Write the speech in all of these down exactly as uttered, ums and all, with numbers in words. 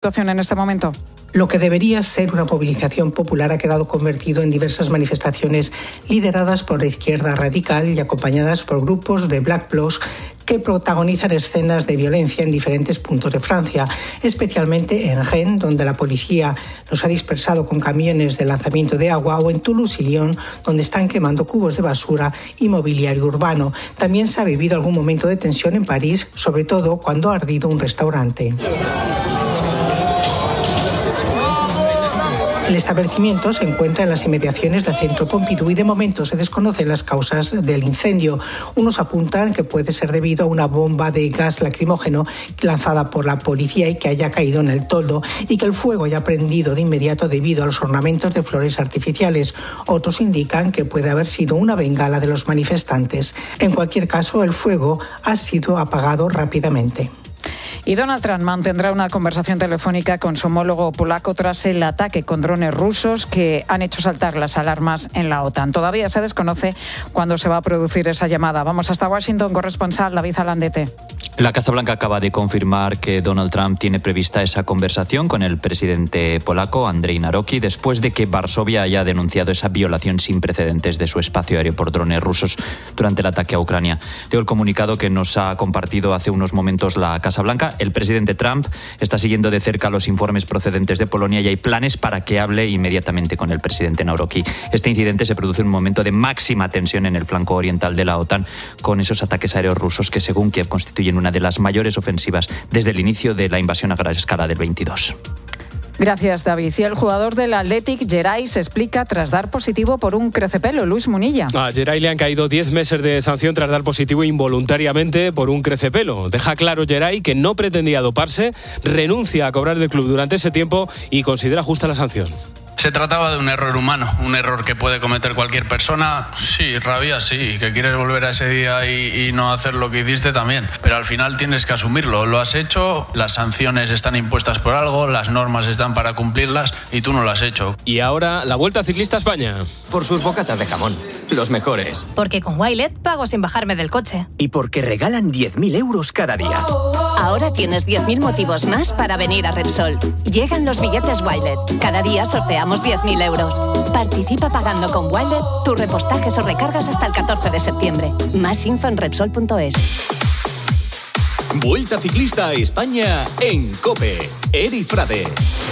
situación en este momento? Lo que debería ser una movilización popular ha quedado convertido en diversas manifestaciones lideradas por la izquierda radical y acompañadas por grupos de Black Blocs que protagonizan escenas de violencia en diferentes puntos de Francia, especialmente en Rennes, donde la policía los ha dispersado con camiones de lanzamiento de agua, o en Toulouse y Lyon, donde están quemando cubos de basura y mobiliario urbano. También se ha vivido algún momento de tensión en París, sobre todo cuando ha ardido un restaurante. El establecimiento se encuentra en las inmediaciones del Centro Pompidou y de momento se desconocen las causas del incendio. Unos apuntan que puede ser debido a una bomba de gas lacrimógeno lanzada por la policía y que haya caído en el toldo, y que el fuego haya prendido de inmediato debido a los ornamentos de flores artificiales. Otros indican que puede haber sido una bengala de los manifestantes. En cualquier caso, el fuego ha sido apagado rápidamente. Y Donald Trump mantendrá una conversación telefónica con su homólogo polaco tras el ataque con drones rusos que han hecho saltar las alarmas en la OTAN. Todavía se desconoce cuándo se va a producir esa llamada. Vamos hasta Washington, corresponsal David Alandete. La Casa Blanca acaba de confirmar que Donald Trump tiene prevista esa conversación con el presidente polaco, Andrzej Nawrocki, después de que Varsovia haya denunciado esa violación sin precedentes de su espacio aéreo por drones rusos durante el ataque a Ucrania. Leo el comunicado que nos ha compartido hace unos momentos la Casa Blanca. El presidente Trump está siguiendo de cerca los informes procedentes de Polonia y hay planes para que hable inmediatamente con el presidente Nawrocki. Este incidente se produce en un momento de máxima tensión en el flanco oriental de la OTAN, con esos ataques aéreos rusos que, según Kiev, constituyen una de las mayores ofensivas desde el inicio de la invasión a gran escala del veintidós. Gracias, David. Y el jugador del Athletic, Geray, se explica tras dar positivo por un crecepelo. Luis Munilla. A Geray le han caído diez meses de sanción tras dar positivo involuntariamente por un crecepelo. Deja claro Geray que no pretendía doparse, renuncia a cobrar del club durante ese tiempo y considera justa la sanción. Se trataba de un error humano, un error que puede cometer cualquier persona. Sí, rabia sí, que quieres volver a ese día y, y no hacer lo que hiciste también. Pero al final tienes que asumirlo, lo has hecho, las sanciones están impuestas por algo, las normas están para cumplirlas y tú no lo has hecho. Y ahora la Vuelta Ciclista a España. Por sus bocatas de jamón, los mejores. Porque con Wilet pago sin bajarme del coche. Y porque regalan diez mil euros cada día. Ahora tienes diez mil motivos más para venir a Repsol. Llegan los billetes Wilet. Cada día sorteamos diez mil euros. Participa pagando con Wilet tus repostajes o recargas hasta el catorce de septiembre. Más info en Repsol punto es. Vuelta Ciclista a España en COPE. Eri Frade.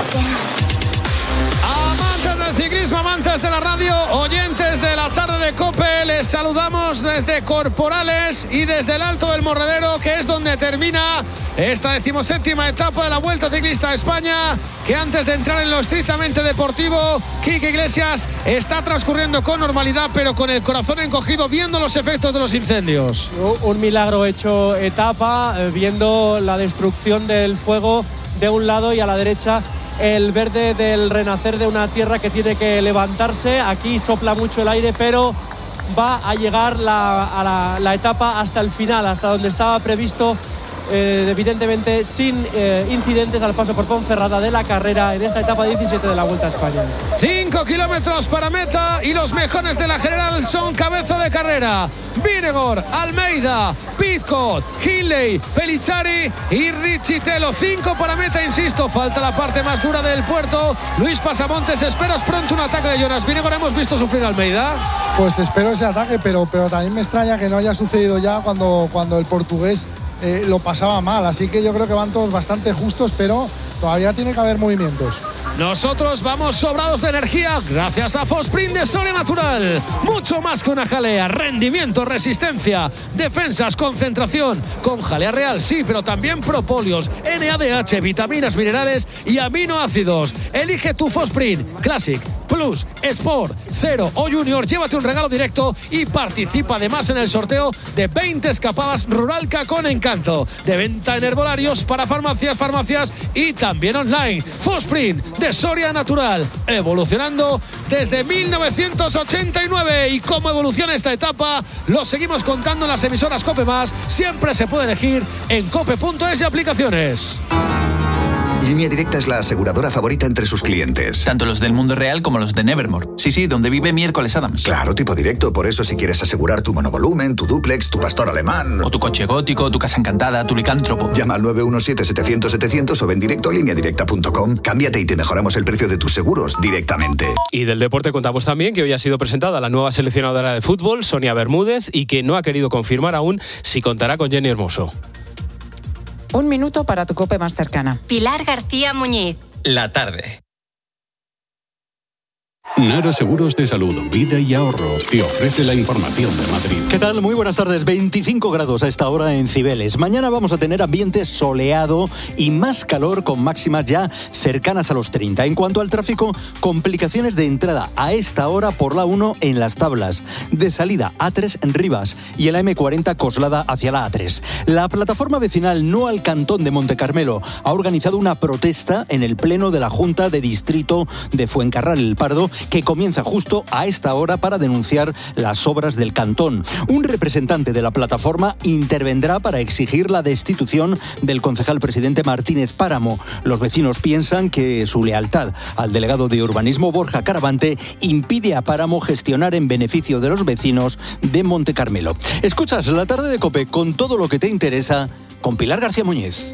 Amantes del ciclismo, amantes de la radio, oyentes de la tarde de COPE, les saludamos desde Corporales y desde el Alto del Morredero, que es donde termina esta decimoséptima etapa de la Vuelta Ciclista a España, que antes de entrar en lo estrictamente deportivo, Quique Iglesias está transcurriendo con normalidad, pero con el corazón encogido viendo los efectos de los incendios. Un milagro hecho etapa, viendo la destrucción del fuego de un lado y a la derecha el verde del renacer de una tierra que tiene que levantarse. Aquí sopla mucho el aire, pero va a llegar la, a la, la etapa hasta el final, hasta donde estaba previsto, eh, evidentemente sin eh, incidentes al paso por Ponferrada de la carrera en esta etapa diecisiete de la Vuelta a España. Cinco kilómetros para meta y los mejores de la general son cabeza de carrera. Vinegor, Almeida, Pidcock, Hindley, Pellizzari y Riccitello. Cinco para meta, insisto, falta la parte más dura del puerto. Luis Pasamontes, ¿esperas pronto un ataque de Jonas Vinegor? ¿Hemos visto sufrir a Almeida? Pues espero ese ataque, pero, pero también me extraña que no haya sucedido ya cuando, cuando el portugués eh, lo pasaba mal. Así que yo creo que van todos bastante justos, pero todavía tiene que haber movimientos. Nosotros vamos sobrados de energía gracias a Fosprint de Soria Natural. Mucho más que una jalea, rendimiento, resistencia, defensas, concentración. Con jalea real, sí, pero también propóleos, N A D H, vitaminas, minerales y aminoácidos. Elige tu Fosprint Classic, Plus, Sport, Cero o Junior. Llévate un regalo directo y participa además en el sorteo de veinte escapadas Ruralca con encanto. De venta en herbolarios para farmacias, farmacias y también online. Fosprint de Soria Natural, evolucionando desde mil novecientos ochenta y nueve. Y cómo evoluciona esta etapa lo seguimos contando en las emisoras COPE+. Siempre se puede elegir en cope punto es y aplicaciones. Línea Directa es la aseguradora favorita entre sus clientes. Tanto los del mundo real como los de Nevermore. Sí, sí, donde vive Miércoles Adams. Claro, tipo directo. Por eso si quieres asegurar tu monovolumen, tu dúplex, tu pastor alemán... O tu coche gótico, tu casa encantada, tu licántropo. Llama al nueve uno siete, setecientos, setecientos o ven directo a línea directa punto com. Cámbiate y te mejoramos el precio de tus seguros directamente. Y del deporte contamos también que hoy ha sido presentada la nueva seleccionadora de fútbol, Sonia Bermúdez, y que no ha querido confirmar aún si contará con Jenny Hermoso. Un minuto para tu COPE más cercana. Pilar García Muñiz. La tarde. Nara Seguros de Salud, Vida y Ahorro te ofrece la información de Madrid. ¿Qué tal? Muy buenas tardes. veinticinco grados a esta hora en Cibeles. Mañana vamos a tener ambiente soleado y más calor con máximas ya cercanas a los treinta. En cuanto al tráfico, complicaciones de entrada a esta hora por la uno en Las Tablas, de salida A tres en Rivas y en la eme cuarenta Coslada hacia la A tres. La plataforma vecinal No al Cantón de Montecarmelo ha organizado una protesta en el pleno de la Junta de Distrito de Fuencarral El Pardo, que comienza justo a esta hora para denunciar las obras del cantón. Un representante de la plataforma intervendrá para exigir la destitución del concejal presidente Martínez Páramo. Los vecinos piensan que su lealtad al delegado de urbanismo Borja Caravante impide a Páramo gestionar en beneficio de los vecinos de Montecarmelo. Escuchas La Tarde de COPE con todo lo que te interesa con Pilar García Muñiz.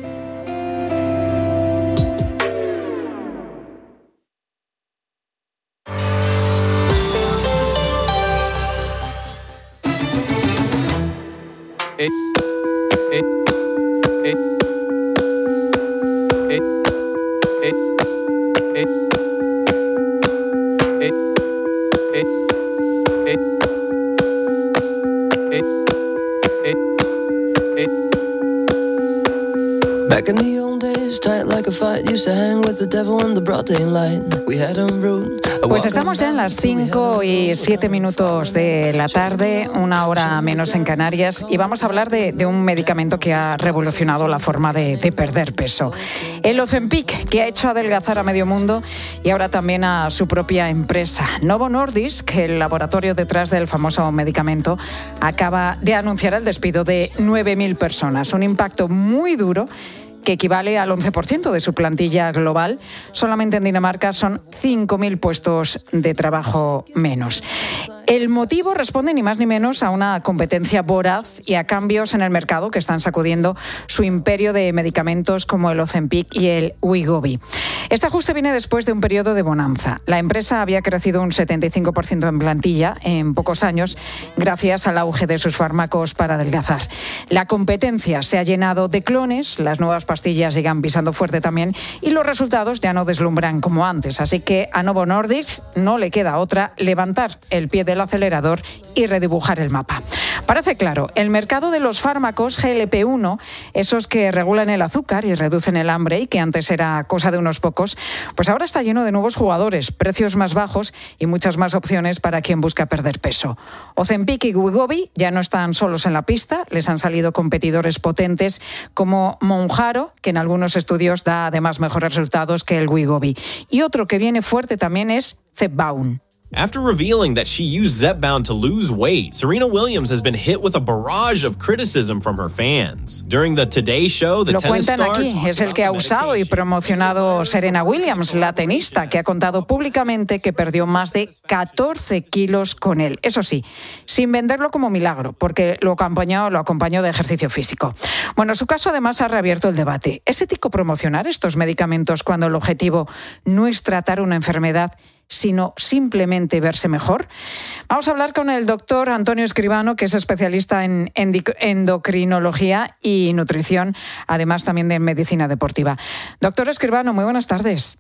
Back in the old days, tight like a fight, used to hang with the devil in the broad daylight. We had him rude. Pues estamos ya en las cinco y siete minutos de la tarde, una hora menos en Canarias, y vamos a hablar de, de un medicamento que ha revolucionado la forma de, de perder peso. El Ozempic, que ha hecho adelgazar a medio mundo y ahora también a su propia empresa. Novo Nordisk, el laboratorio detrás del famoso medicamento, acaba de anunciar el despido de nueve mil personas. Un impacto muy duro que equivale al once por ciento de su plantilla global. Solamente en Dinamarca son cinco mil puestos de trabajo menos. El motivo responde ni más ni menos a una competencia voraz y a cambios en el mercado que están sacudiendo su imperio de medicamentos como el Ozempic y el Wegovy. Este ajuste viene después de un periodo de bonanza. La empresa había crecido un setenta y cinco por ciento en plantilla en pocos años gracias al auge de sus fármacos para adelgazar. La competencia se ha llenado de clones, las nuevas pastillas llegan pisando fuerte también y los resultados ya no deslumbran como antes. Así que a Novo Nordisk no le queda otra levantar el pie del acelerador y redibujar el mapa. Parece claro, el mercado de los fármacos G L P uno, esos que regulan el azúcar y reducen el hambre y que antes era cosa de unos pocos, pues ahora está lleno de nuevos jugadores, precios más bajos y muchas más opciones para quien busca perder peso. Ozempic y Wegovy ya no están solos en la pista, les han salido competidores potentes como Mounjaro, que en algunos estudios da además mejores resultados que el Wegovy. Y otro que viene fuerte también es Zepbound. After revealing that she used Zepbound to lose weight, Serena Williams has been hit with a barrage of criticism from her fans. During the Today Show, the Lo tennis cuentan star... aquí, es el que ha usado y promocionado Serena Williams, la tenista, que ha contado públicamente que perdió más de catorce kilos con él. Eso sí, sin venderlo como milagro, porque lo acompañó, lo acompañó de ejercicio físico. Bueno, su caso además ha reabierto el debate. ¿Es ético promocionar estos medicamentos cuando el objetivo no es tratar una enfermedad, sino simplemente verse mejor? Vamos a hablar con el doctor Antonio Escribano, que es especialista en endocrinología y nutrición, además también de medicina deportiva. Doctor Escribano, muy buenas tardes.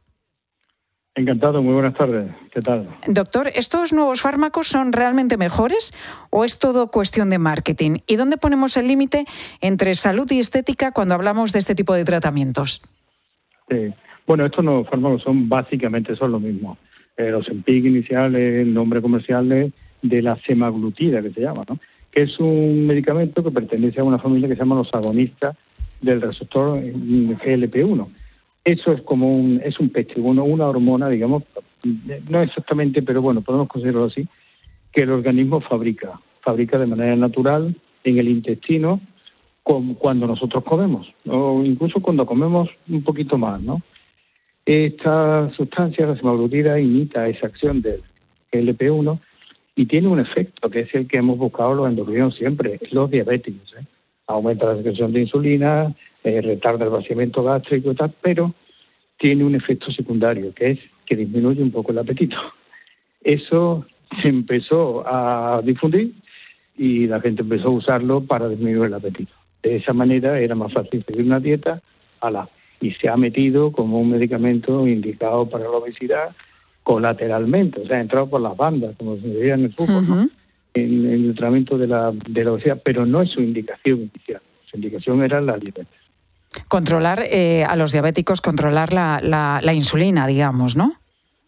Encantado, muy buenas tardes. ¿Qué tal? Doctor, ¿estos nuevos fármacos son realmente mejores o es todo cuestión de marketing? ¿Y dónde ponemos el límite entre salud y estética cuando hablamos de este tipo de tratamientos? Sí. Bueno, estos nuevos fármacos son básicamente son lo mismo. El Ozempic inicial es el nombre comercial de, de la semaglutida, que se llama, ¿no? Que es un medicamento que pertenece a una familia que se llama los agonistas del receptor G L P uno. Eso es como un es un pestigono, una hormona, digamos, no exactamente, pero bueno, podemos considerarlo así, que el organismo fabrica, fabrica de manera natural en el intestino con, cuando nosotros comemos, o incluso cuando comemos un poquito más, ¿no? Esta sustancia, la semaglutida, imita esa acción del G L P uno y tiene un efecto que es el que hemos buscado los endocrinos siempre, los diabéticos. ¿eh? Aumenta la secreción de insulina, eh, retarda el vaciamiento gástrico y tal, pero tiene un efecto secundario, que es que disminuye un poco el apetito. Eso se empezó a difundir y la gente empezó a usarlo para disminuir el apetito. De esa manera era más fácil seguir una dieta a la, y se ha metido como un medicamento indicado para la obesidad colateralmente, o sea, ha entrado por las bandas, como se diría en el fútbol, uh-huh. ¿no? en, en el tratamiento de la, de la obesidad, pero no es su indicación inicial. Su indicación era la diabetes. Controlar eh, a los diabéticos, controlar la, la, la insulina, digamos, ¿no?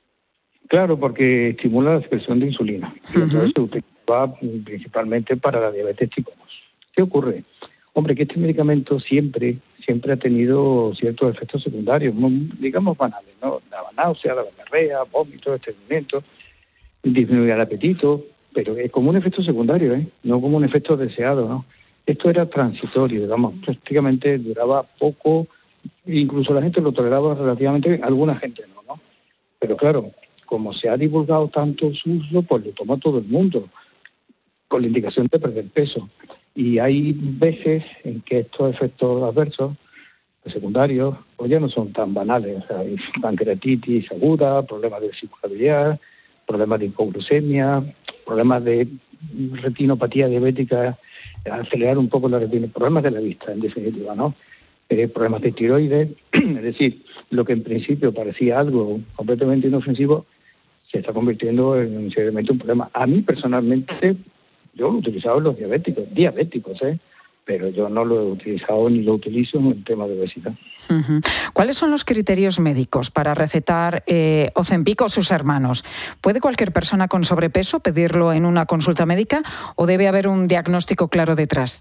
Claro, porque estimula la secreción de insulina. Y uh-huh. entonces se utiliza principalmente para la diabetes tipo dos. ¿Qué ocurre? Hombre, que este medicamento siempre, siempre ha tenido ciertos efectos secundarios, digamos banales, ¿no? Daba náusea, daba diarrea, vómito, estreñimiento, disminuía el apetito, pero es como un efecto secundario, ¿eh? No como un efecto deseado, ¿no? Esto era transitorio, digamos, prácticamente duraba poco, incluso la gente lo toleraba relativamente, alguna gente no, ¿no? Pero claro, como se ha divulgado tanto su uso, pues lo toma todo el mundo, con la indicación de perder peso. Y hay veces en que estos efectos adversos, secundarios, pues ya no son tan banales. O sea, hay pancreatitis aguda, problemas de circulabilidad, problemas de hipoglucemia, problemas de retinopatía diabética, acelerar un poco la retina, problemas de la vista, en definitiva, ¿no? Eh, problemas de tiroides, es decir, lo que en principio parecía algo completamente inofensivo, se está convirtiendo en seriamente un problema. A mí, personalmente, yo lo he utilizado en los diabéticos, diabéticos, ¿eh? Pero yo no lo he utilizado ni lo utilizo en el tema de obesidad. Uh-huh. ¿Cuáles son los criterios médicos para recetar eh, Ozempic o sus hermanos? ¿Puede cualquier persona con sobrepeso pedirlo en una consulta médica o debe haber un diagnóstico claro detrás?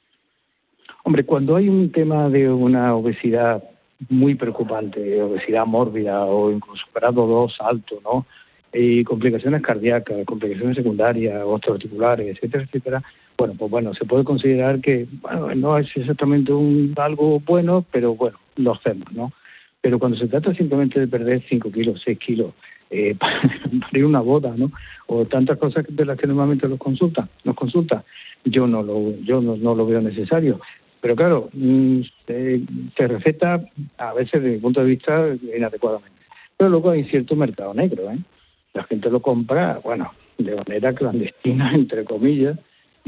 Hombre, cuando hay un tema de una obesidad muy preocupante, obesidad mórbida o incluso grado dos alto, ¿no? Y complicaciones cardíacas, complicaciones secundarias, osteoarticulares, etcétera, etcétera, bueno, pues bueno, se puede considerar que, bueno, no es exactamente un algo bueno, pero bueno, lo hacemos, ¿no? Pero cuando se trata simplemente de perder cinco kilos, seis kilos, eh, para ir a una boda, ¿no? O tantas cosas de las que normalmente los consultan, nos consultan, yo no lo, yo no, no lo veo necesario. Pero claro, se, se receta a veces desde mi punto de vista inadecuadamente. Pero luego hay cierto mercado negro, ¿eh? La gente lo compra, bueno, de manera clandestina, entre comillas,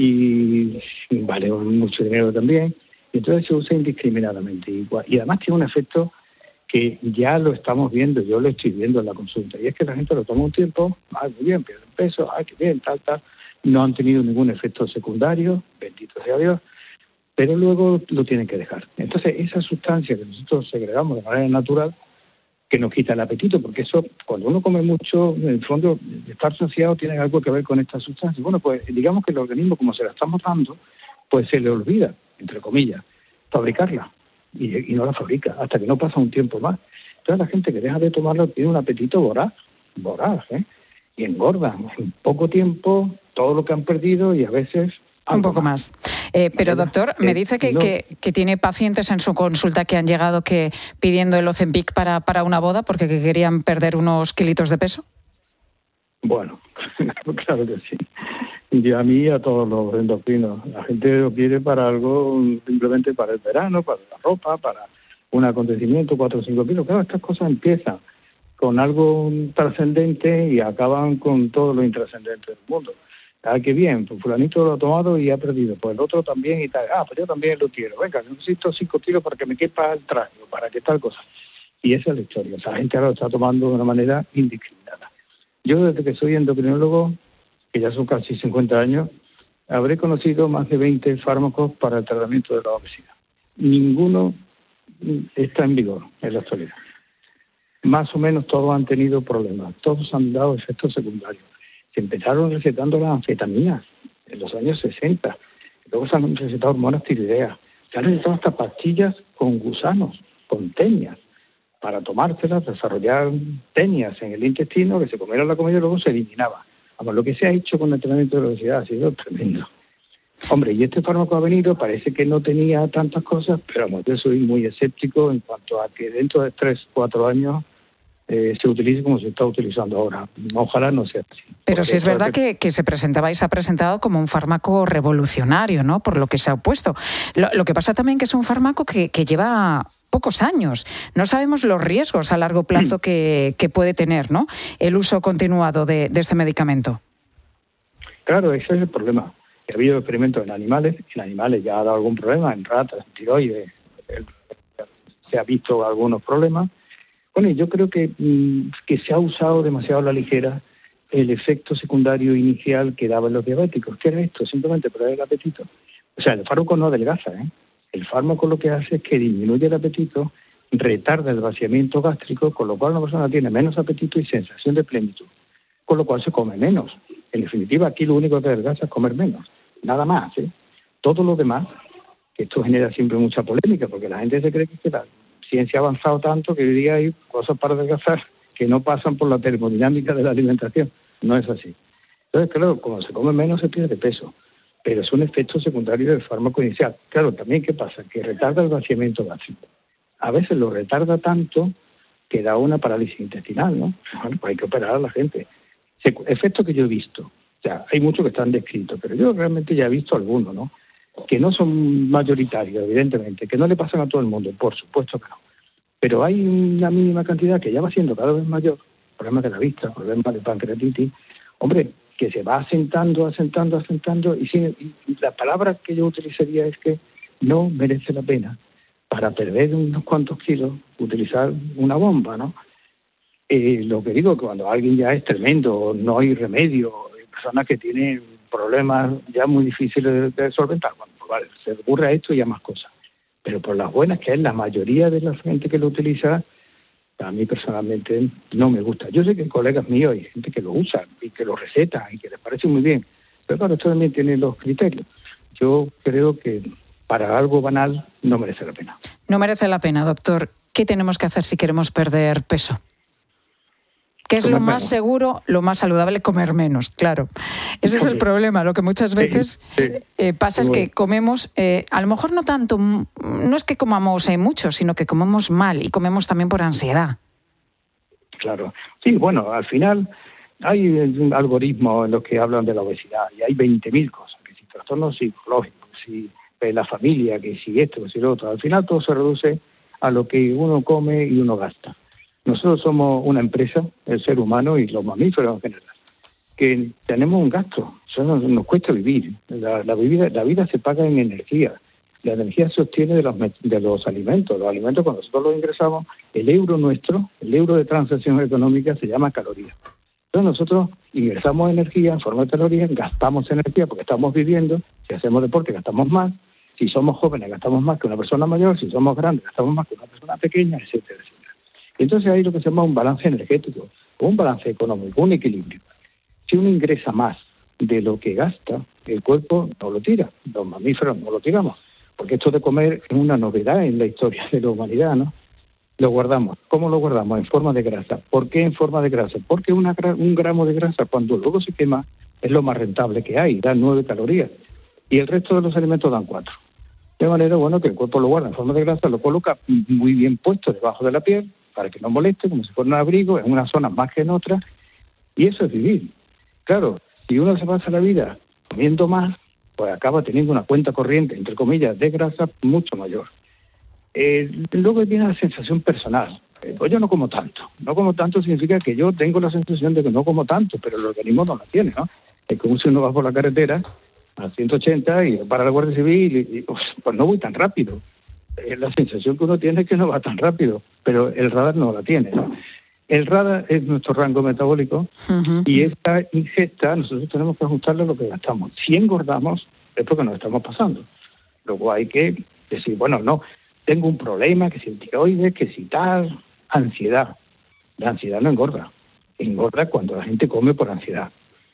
y vale mucho dinero también. Y entonces se usa indiscriminadamente. Y, y además tiene un efecto que ya lo estamos viendo, yo lo estoy viendo en la consulta, y es que la gente lo toma un tiempo, ah, muy bien, pierden peso, ah, qué bien, tal, tal. No han tenido ningún efecto secundario, bendito sea Dios, pero luego lo tienen que dejar. Entonces, esa sustancia que nosotros segregamos de manera natural, que nos quita el apetito, porque eso, cuando uno come mucho, en el fondo, estar saciado tiene algo que ver con esta sustancia. Bueno, pues digamos que el organismo, como se la estamos dando, pues se le olvida, entre comillas, fabricarla, y, y no la fabrica, hasta que no pasa un tiempo más. Entonces la gente que deja de tomarlo tiene un apetito voraz, voraz, ¿eh? Y engordan en poco tiempo todo lo que han perdido y a veces... Un poco más. Eh, pero, doctor, me dice que, que, que tiene pacientes en su consulta que han llegado que pidiendo el Ozempic para, para una boda porque que querían perder unos kilitos de peso. Bueno, claro que sí. Y a mí y a todos los endocrinos. La gente lo quiere para algo, simplemente para el verano, para la ropa, para un acontecimiento, cuatro o cinco kilos. Claro, estas cosas empiezan con algo trascendente y acaban con todo lo intrascendente del mundo. Ah, qué bien, pues fulanito lo ha tomado y ha perdido, pues el otro también y tal. Ah, pues yo también lo quiero. Venga, necesito cinco kilos para que me quepa el traje, para que tal cosa. Y esa es la historia. O sea, la gente ahora lo está tomando de una manera indiscriminada. Yo, desde que soy endocrinólogo, que ya son casi cincuenta años, habré conocido más de veinte fármacos para el tratamiento de la obesidad. Ninguno está en vigor en la actualidad. Más o menos todos han tenido problemas, todos han dado efectos secundarios. Se empezaron recetando las anfetaminas en los años sesenta, luego se han recetado hormonas tiroideas, se han recetado hasta pastillas con gusanos, con tenias, para tomárselas, desarrollar tenias en el intestino, que se comieran la comida y luego se eliminaba. Vamos, lo que se ha hecho con el tratamiento de la obesidad ha sido tremendo. Hombre, y este fármaco ha venido, parece que no tenía tantas cosas, pero vamos, yo soy muy escéptico en cuanto a que dentro de tres, cuatro años eh, se utilice como se está utilizando ahora. Ojalá no sea así. Pero sí es verdad que, que se presentaba y se ha presentado como un fármaco revolucionario, ¿no? Por lo que se ha opuesto. Lo, lo que pasa también que es un fármaco que, que lleva pocos años. No sabemos los riesgos a largo plazo que, que puede tener, ¿no?, el uso continuado de, de este medicamento. Claro, ese es el problema. Ha habido experimentos en animales, en animales ya ha dado algún problema, en ratas, en tiroides, el, se ha visto algunos problemas. Bueno, y yo creo que, que se ha usado demasiado a la ligera el efecto secundario inicial que daban los diabéticos. ¿Qué era esto? Simplemente perder el apetito. O sea, el fármaco no adelgaza, ¿eh? El fármaco lo que hace es que disminuye el apetito, retarda el vaciamiento gástrico, con lo cual una persona tiene menos apetito y sensación de plenitud, con lo cual se come menos. En definitiva, aquí lo único que adelgaza es comer menos, nada más, ¿eh? Todo lo demás, que esto genera siempre mucha polémica, porque la gente se cree que la ciencia ha avanzado tanto que hoy día hay cosas para adelgazar que no pasan por la termodinámica de la alimentación. No es así. Entonces, claro, como se come menos se pierde peso, pero es un efecto secundario del fármaco inicial. Claro, también, ¿qué pasa? Que retarda el vaciamiento gástrico. A veces lo retarda tanto que da una parálisis intestinal, ¿no? Bueno, pues hay que operar a la gente. Efectos que yo he visto, o sea, hay muchos que están descritos, pero yo realmente ya he visto algunos, ¿no?, que no son mayoritarios, evidentemente, que no le pasan a todo el mundo, por supuesto que no. Pero hay una mínima cantidad que ya va siendo cada vez mayor, problemas de la vista, problemas de pancreatitis, hombre, que se va asentando, asentando, asentando, y, sin, y la palabra que yo utilizaría es que no merece la pena, para perder unos cuantos kilos, utilizar una bomba, ¿no? Eh, lo que digo, que cuando alguien ya es tremendo, no hay remedio, hay personas que tienen problemas ya muy difíciles de, de solventar, bueno, pues vale, se recurre a esto y a más cosas. Pero por las buenas, que es la mayoría de la gente que lo utiliza, a mí personalmente no me gusta. Yo sé que hay colegas míos, hay gente que lo usa y que lo receta y que les parece muy bien, pero claro, esto también tiene los criterios. Yo creo que para algo banal no merece la pena. No merece la pena, doctor. ¿Qué tenemos que hacer si queremos perder peso? ¿Qué es lo más seguro, lo más saludable? Comer menos, claro. Ese es el problema. Lo que muchas veces eh, pasa es que comemos, eh, a lo mejor no tanto, no es que comamos eh, mucho, sino que comemos mal y comemos también por ansiedad. Claro. Sí, bueno, al final hay un algoritmo en los que hablan de la obesidad y hay veinte mil cosas, que si trastornos psicológicos, si eh, la familia, que si esto, que si lo otro. Al final todo se reduce a lo que uno come y uno gasta. Nosotros somos una empresa, el ser humano y los mamíferos en general, que tenemos un gasto, eso nos, nos cuesta vivir. La, la, vida, la vida se paga en energía, la energía se obtiene de los, de los alimentos. Los alimentos, cuando nosotros los ingresamos, el euro nuestro, el euro de transacción económica se llama caloría. Entonces nosotros ingresamos energía en forma de calorías, gastamos energía porque estamos viviendo, si hacemos deporte gastamos más, si somos jóvenes gastamos más que una persona mayor, si somos grandes gastamos más que una persona pequeña, etcétera, etcétera. Entonces hay lo que se llama un balance energético, un balance económico, un equilibrio. Si uno ingresa más de lo que gasta, el cuerpo no lo tira, los mamíferos no lo tiramos, porque esto de comer es una novedad en la historia de la humanidad, ¿no? Lo guardamos. ¿Cómo lo guardamos? En forma de grasa. ¿Por qué en forma de grasa? Porque una, un gramo de grasa, cuando luego se quema, es lo más rentable que hay, da nueve calorías, y el resto de los alimentos dan cuatro. De manera, bueno, que el cuerpo lo guarda en forma de grasa, lo coloca muy bien puesto debajo de la piel, para que no moleste, como si fuera un abrigo, en unas zonas más que en otras, y eso es vivir. Claro, si uno se pasa la vida comiendo más, pues acaba teniendo una cuenta corriente, entre comillas, de grasa mucho mayor. Eh, luego viene la sensación personal. Eh, pues yo no como tanto. No como tanto significa que yo tengo la sensación de que no como tanto, pero el organismo no la tiene, ¿no? Es como si uno va por la carretera a ciento ochenta y para la Guardia Civil y, y pues, pues no voy tan rápido. La sensación que uno tiene es que no va tan rápido, pero el radar no la tiene, ¿no? El radar es nuestro rango metabólico uh-huh. y esta ingesta nosotros tenemos que ajustarle a lo que gastamos. Si engordamos es porque nos estamos pasando. Luego hay que decir, bueno, no, tengo un problema, que si el tiroides, que si tal, ansiedad. La ansiedad no engorda. Engorda cuando la gente come por ansiedad.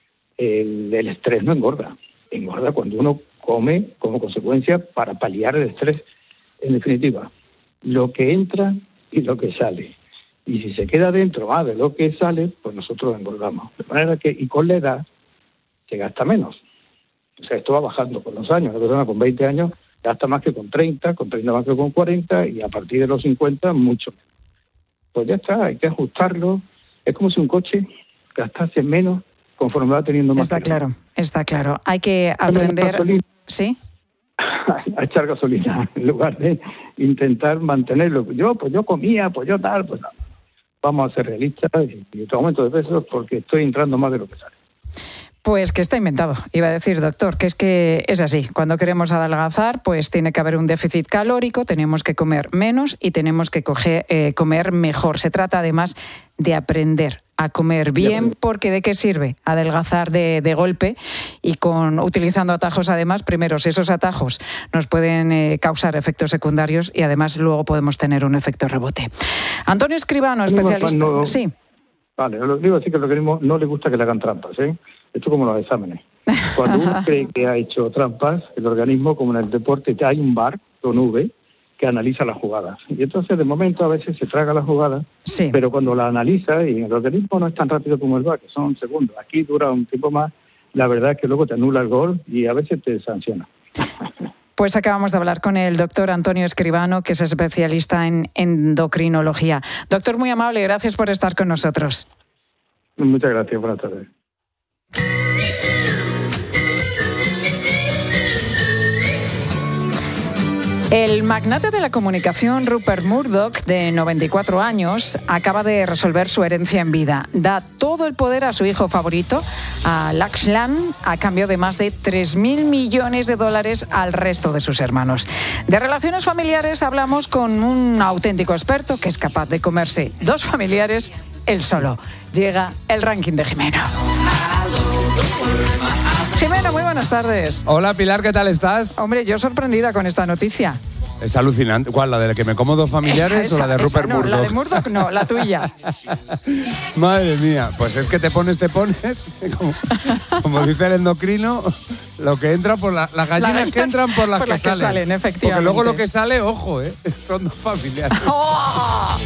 El, el estrés no engorda. Engorda cuando uno come como consecuencia para paliar el estrés. En definitiva, lo que entra y lo que sale. Y si se queda dentro más de lo que sale, pues nosotros engordamos. De manera que, y con la edad, se gasta menos. O sea, esto va bajando con los años. Una persona con veinte años gasta más que con treinta, con treinta más que con cuarenta, y a partir de los cincuenta, mucho menos. pues ya está, hay que ajustarlo. Es como si un coche gastase menos conforme va teniendo más. Está claro, está claro. Hay que aprender... ¿Sí? A echar gasolina en lugar de intentar mantenerlo. Yo, pues yo comía, pues yo tal, pues no. Vamos a ser realistas y, y otro aumento de pesos porque estoy entrando más de lo que sale. Pues que está inventado, iba a decir, doctor, que es que es así. Cuando queremos adelgazar, pues tiene que haber un déficit calórico, tenemos que comer menos y tenemos que coger, eh, comer mejor. Se trata además de aprender a comer bien, porque ¿de qué sirve adelgazar de, de golpe y con utilizando atajos? Además, primero, si esos atajos nos pueden eh, causar efectos secundarios y además luego podemos tener un efecto rebote. Antonio Escribano, especialista... No, sí. Vale, lo digo así que al organismo no le gusta que le hagan trampas, ¿eh? Esto como los exámenes. Cuando uno cree que ha hecho trampas, el organismo, como en el deporte, hay un V A R con V que analiza las jugadas. Y entonces, de momento, a veces se traga las jugadas, sí. Pero cuando la analiza, y en el organismo no es tan rápido como el V A R, que son segundos, aquí dura un tiempo más, la verdad es que luego te anula el gol y a veces te sanciona. Pues acabamos de hablar con el doctor Antonio Escribano, que es especialista en endocrinología. Doctor, muy amable, gracias por estar con nosotros. Muchas gracias, buenas tardes. El magnate de la comunicación Rupert Murdoch, de noventa y cuatro años, acaba de resolver su herencia en vida. Da todo el poder a su hijo favorito, a Lachlan, a cambio de más de tres mil millones de dólares al resto de sus hermanos. De relaciones familiares hablamos con un auténtico experto que es capaz de comerse dos familiares él solo. Llega el ranking de Jimeno. Jimeno, muy buenas tardes. Hola Pilar, ¿qué tal estás? Hombre, yo sorprendida con esta noticia. Es alucinante. ¿Cuál? ¿La de la que me como dos familiares esa, esa, o la de Rupert esa, no, Murdoch? La de Murdoch no, la tuya. Madre mía, pues es que te pones, te pones, como, como dice el endocrino, lo que entra por la, las gallinas la que entran por las, por que, las que salen. salen, efectivamente. Porque luego lo que sale, ojo, ¿eh? Son dos familiares. ¡Oh!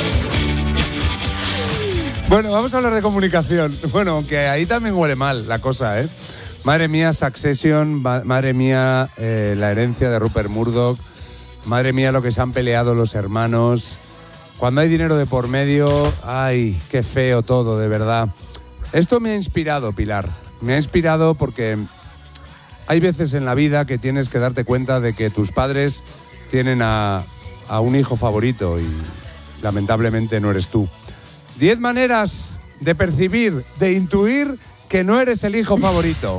Bueno, vamos a hablar de comunicación. Bueno, aunque ahí también huele mal la cosa, ¿eh? Madre mía, Succession, madre mía, eh, la herencia de Rupert Murdoch, madre mía lo que se han peleado los hermanos. Cuando hay dinero de por medio, ay, qué feo todo, de verdad. Esto me ha inspirado, Pilar. Me ha inspirado porque hay veces en la vida que tienes que darte cuenta de que tus padres tienen a, a un hijo favorito y lamentablemente no eres tú. Diez maneras de percibir, de intuir que no eres el hijo favorito.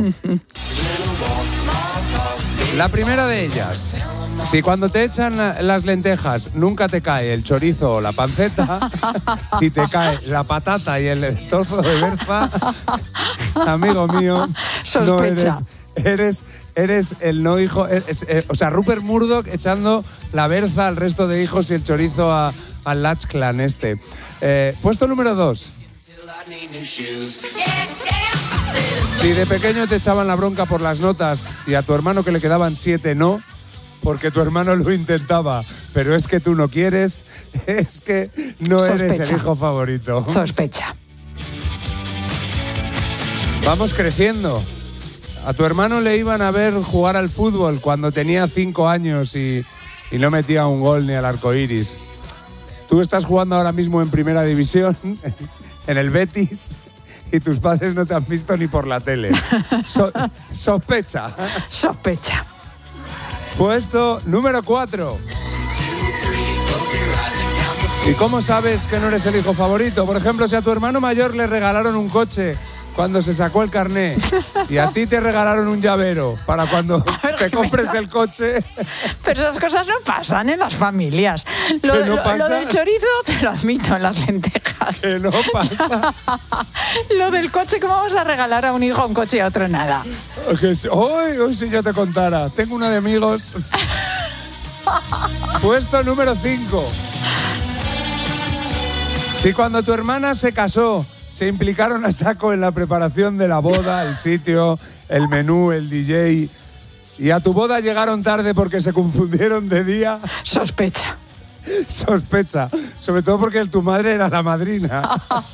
La primera de ellas, si cuando te echan las lentejas nunca te cae el chorizo o la panceta y te cae la patata y el trozo de berza, amigo mío, sospecha. No eres, eres, eres el no hijo, es, es, o sea, Rupert Murdoch echando la berza al resto de hijos y el chorizo a, al Lachlan este. Eh, puesto número dos. Si de pequeño te echaban la bronca por las notas y a tu hermano que le quedaban siete no, porque tu hermano lo intentaba, pero es que tú no quieres, es que no Sospecha. Eres el hijo favorito. Sospecha. Vamos creciendo. A tu hermano le iban a ver jugar al fútbol cuando tenía cinco años y, y no metía un gol ni al arco iris. Tú estás jugando ahora mismo en primera división, en el Betis, y tus padres no te han visto ni por la tele. So, sospecha. Sospecha. Puesto número cuatro. ¿Y cómo sabes que no eres el hijo favorito? Por ejemplo, si a tu hermano mayor le regalaron un coche cuando se sacó el carné y a ti te regalaron un llavero para cuando ver, te compres Jimeno. El coche. Pero esas cosas no pasan en las familias. Lo, ¿Que no lo, pasa? Lo del chorizo te lo admito en las lentejas. Que no pasa. Lo del coche, ¿cómo vamos a regalar a un hijo un coche y a otro nada? Hoy, hoy si yo te contara. Tengo una de amigos. Puesto número cinco. Si cuando tu hermana se casó se implicaron a saco en la preparación de la boda, el sitio, el menú, el D J, y a tu boda llegaron tarde porque se confundieron de día. Sospecha. Sospecha. Sobre todo porque tu madre era la madrina.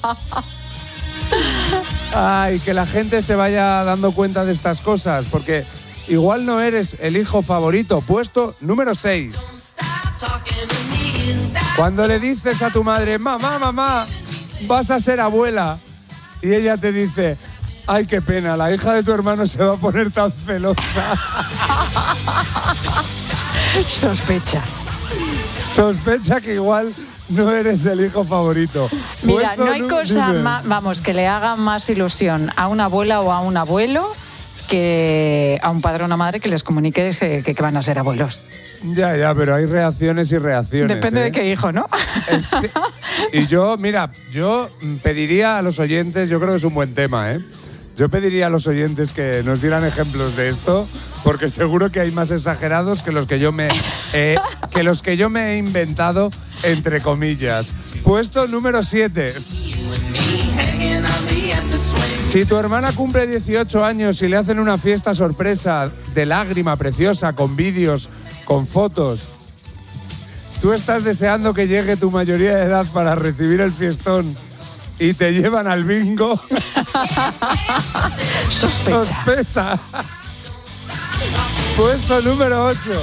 Ay, que la gente se vaya dando cuenta de estas cosas, porque igual no eres el hijo favorito. Puesto número seis. Cuando le dices a tu madre, mamá, mamá, vas a ser abuela, y ella te dice, ay, qué pena, la hija de tu hermano se va a poner tan celosa. Sospecha. Sospecha que igual no eres el hijo favorito. Mira, Puesto, no hay cosa dime. más, vamos, que le haga más ilusión a una abuela o a un abuelo que a un padre o una madre que les comunique que, que van a ser abuelos. Ya, ya, pero hay reacciones y reacciones. Depende ¿eh? de qué hijo, ¿no? Eh, sí. Y yo, mira, yo pediría a los oyentes, yo creo que es un buen tema, ¿eh? Yo pediría a los oyentes que nos dieran ejemplos de esto, porque seguro que hay más exagerados que los que yo me, eh, que los que yo me he inventado, entre comillas. Puesto número siete. Si tu hermana cumple dieciocho años y le hacen una fiesta sorpresa de lágrima preciosa, con vídeos, con fotos, tú estás deseando que llegue tu mayoría de edad para recibir el fiestón y te llevan al bingo. Sospecha. Sospecha. Puesto número ocho.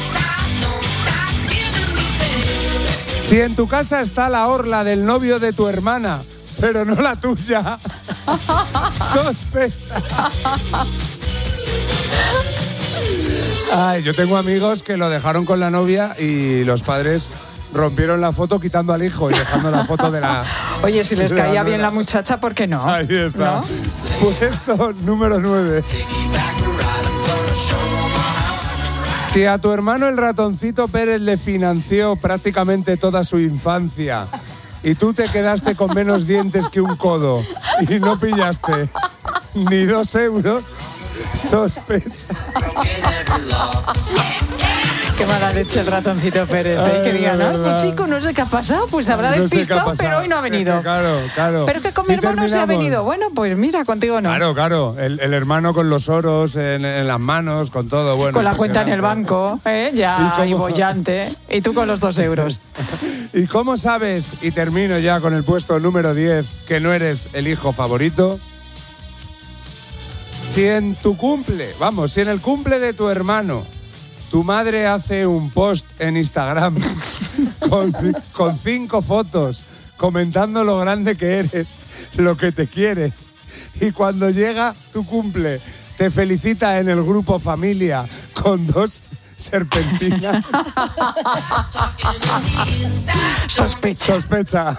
Si en tu casa está la orla del novio de tu hermana, pero no la tuya, sospecha. Ay, yo tengo amigos que lo dejaron con la novia y los padres rompieron la foto quitando al hijo y dejando la foto de la... Oye, si les de la caía bien nuera. la muchacha, ¿por qué no? Ahí está. ¿No? Puesto número nueve. Si a tu hermano el ratoncito Pérez le financió prácticamente toda su infancia y tú te quedaste con menos dientes que un codo y no pillaste ni dos euros, sospecha. Qué mala leche el ratoncito Pérez, ¿eh? Ay, Que diga, de ¿no? verdad. Un chico no sé qué ha pasado, pues habrá No sé qué ha despistado, pasado. pero hoy no ha venido. Es que claro, claro. Pero que con mi Y hermano se ha terminamos. venido. Bueno, pues mira, contigo no. Claro, claro. El, el hermano con los oros en, en las manos, con todo. Bueno, Con la cuenta en el impresionante. banco, ¿eh? ¿Y Ya, cómo? y bollante. Y tú con los dos euros. ¿Y cómo sabes, y termino ya con el puesto número diez, que no eres el hijo favorito? Si en tu cumple, vamos, si en el cumple de tu hermano, tu madre hace un post en Instagram con, con cinco fotos comentando lo grande que eres, lo que te quiere, y cuando llega tu cumple te felicita en el grupo familia con dos serpentinas. Sospecha. Sospecha.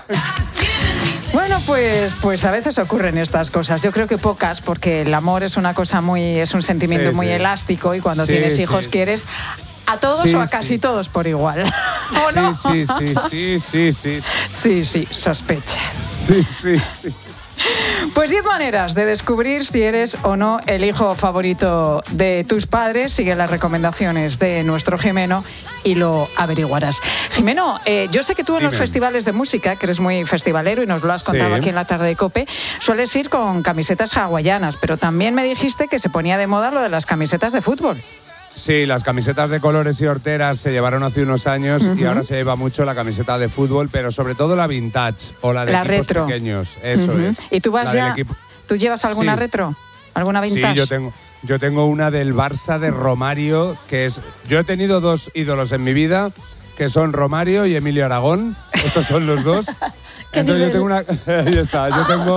Bueno, pues, pues a veces ocurren estas cosas. Yo creo que pocas, porque el amor es una cosa muy, es un sentimiento Sí, muy sí. elástico y cuando Sí, tienes sí. hijos quieres a todos Sí, o a casi sí. todos por igual. ¿O Sí, no? sí, sí, sí, sí, sí. Sí, sí, sospecha. Sí, sí, sí. Pues diez maneras de descubrir si eres o no el hijo favorito de tus padres. Sigue las recomendaciones de nuestro Jimeno y lo averiguarás. Jimeno, eh, yo sé que tú en los Dime. festivales de música, que eres muy festivalero y nos lo has contado Sí. aquí en la tarde de COPE, sueles ir con camisetas hawaianas, pero también me dijiste que se ponía de moda lo de las camisetas de fútbol. Sí, las camisetas de colores y horteras se llevaron hace unos años y Ujú. ahora se lleva mucho la camiseta de fútbol, pero sobre todo la vintage o la de La equipos retro. pequeños. Eso Ujú. es. ¿Y tú vas La del ya? equipo- ¿Tú llevas alguna Sí. retro? ¿Alguna vintage? Sí, yo tengo, yo tengo una del Barça de Romario, que es... Yo he tenido dos ídolos en mi vida, que son Romario y Emilio Aragón. Estos son los dos. Entonces yo tengo una... Ahí está, yo tengo...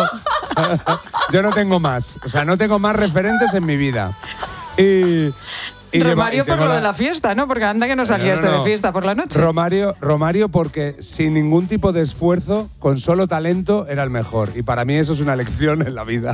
yo no tengo más. O sea, no tengo más referentes en mi vida. Y... y lleva- Romario y tengo por lo la- de la fiesta, ¿no? Porque anda que no salías No, no, no. de fiesta por la noche. Romario, Romario porque sin ningún tipo de esfuerzo, con solo talento, era el mejor. Y para mí eso es una lección en la vida.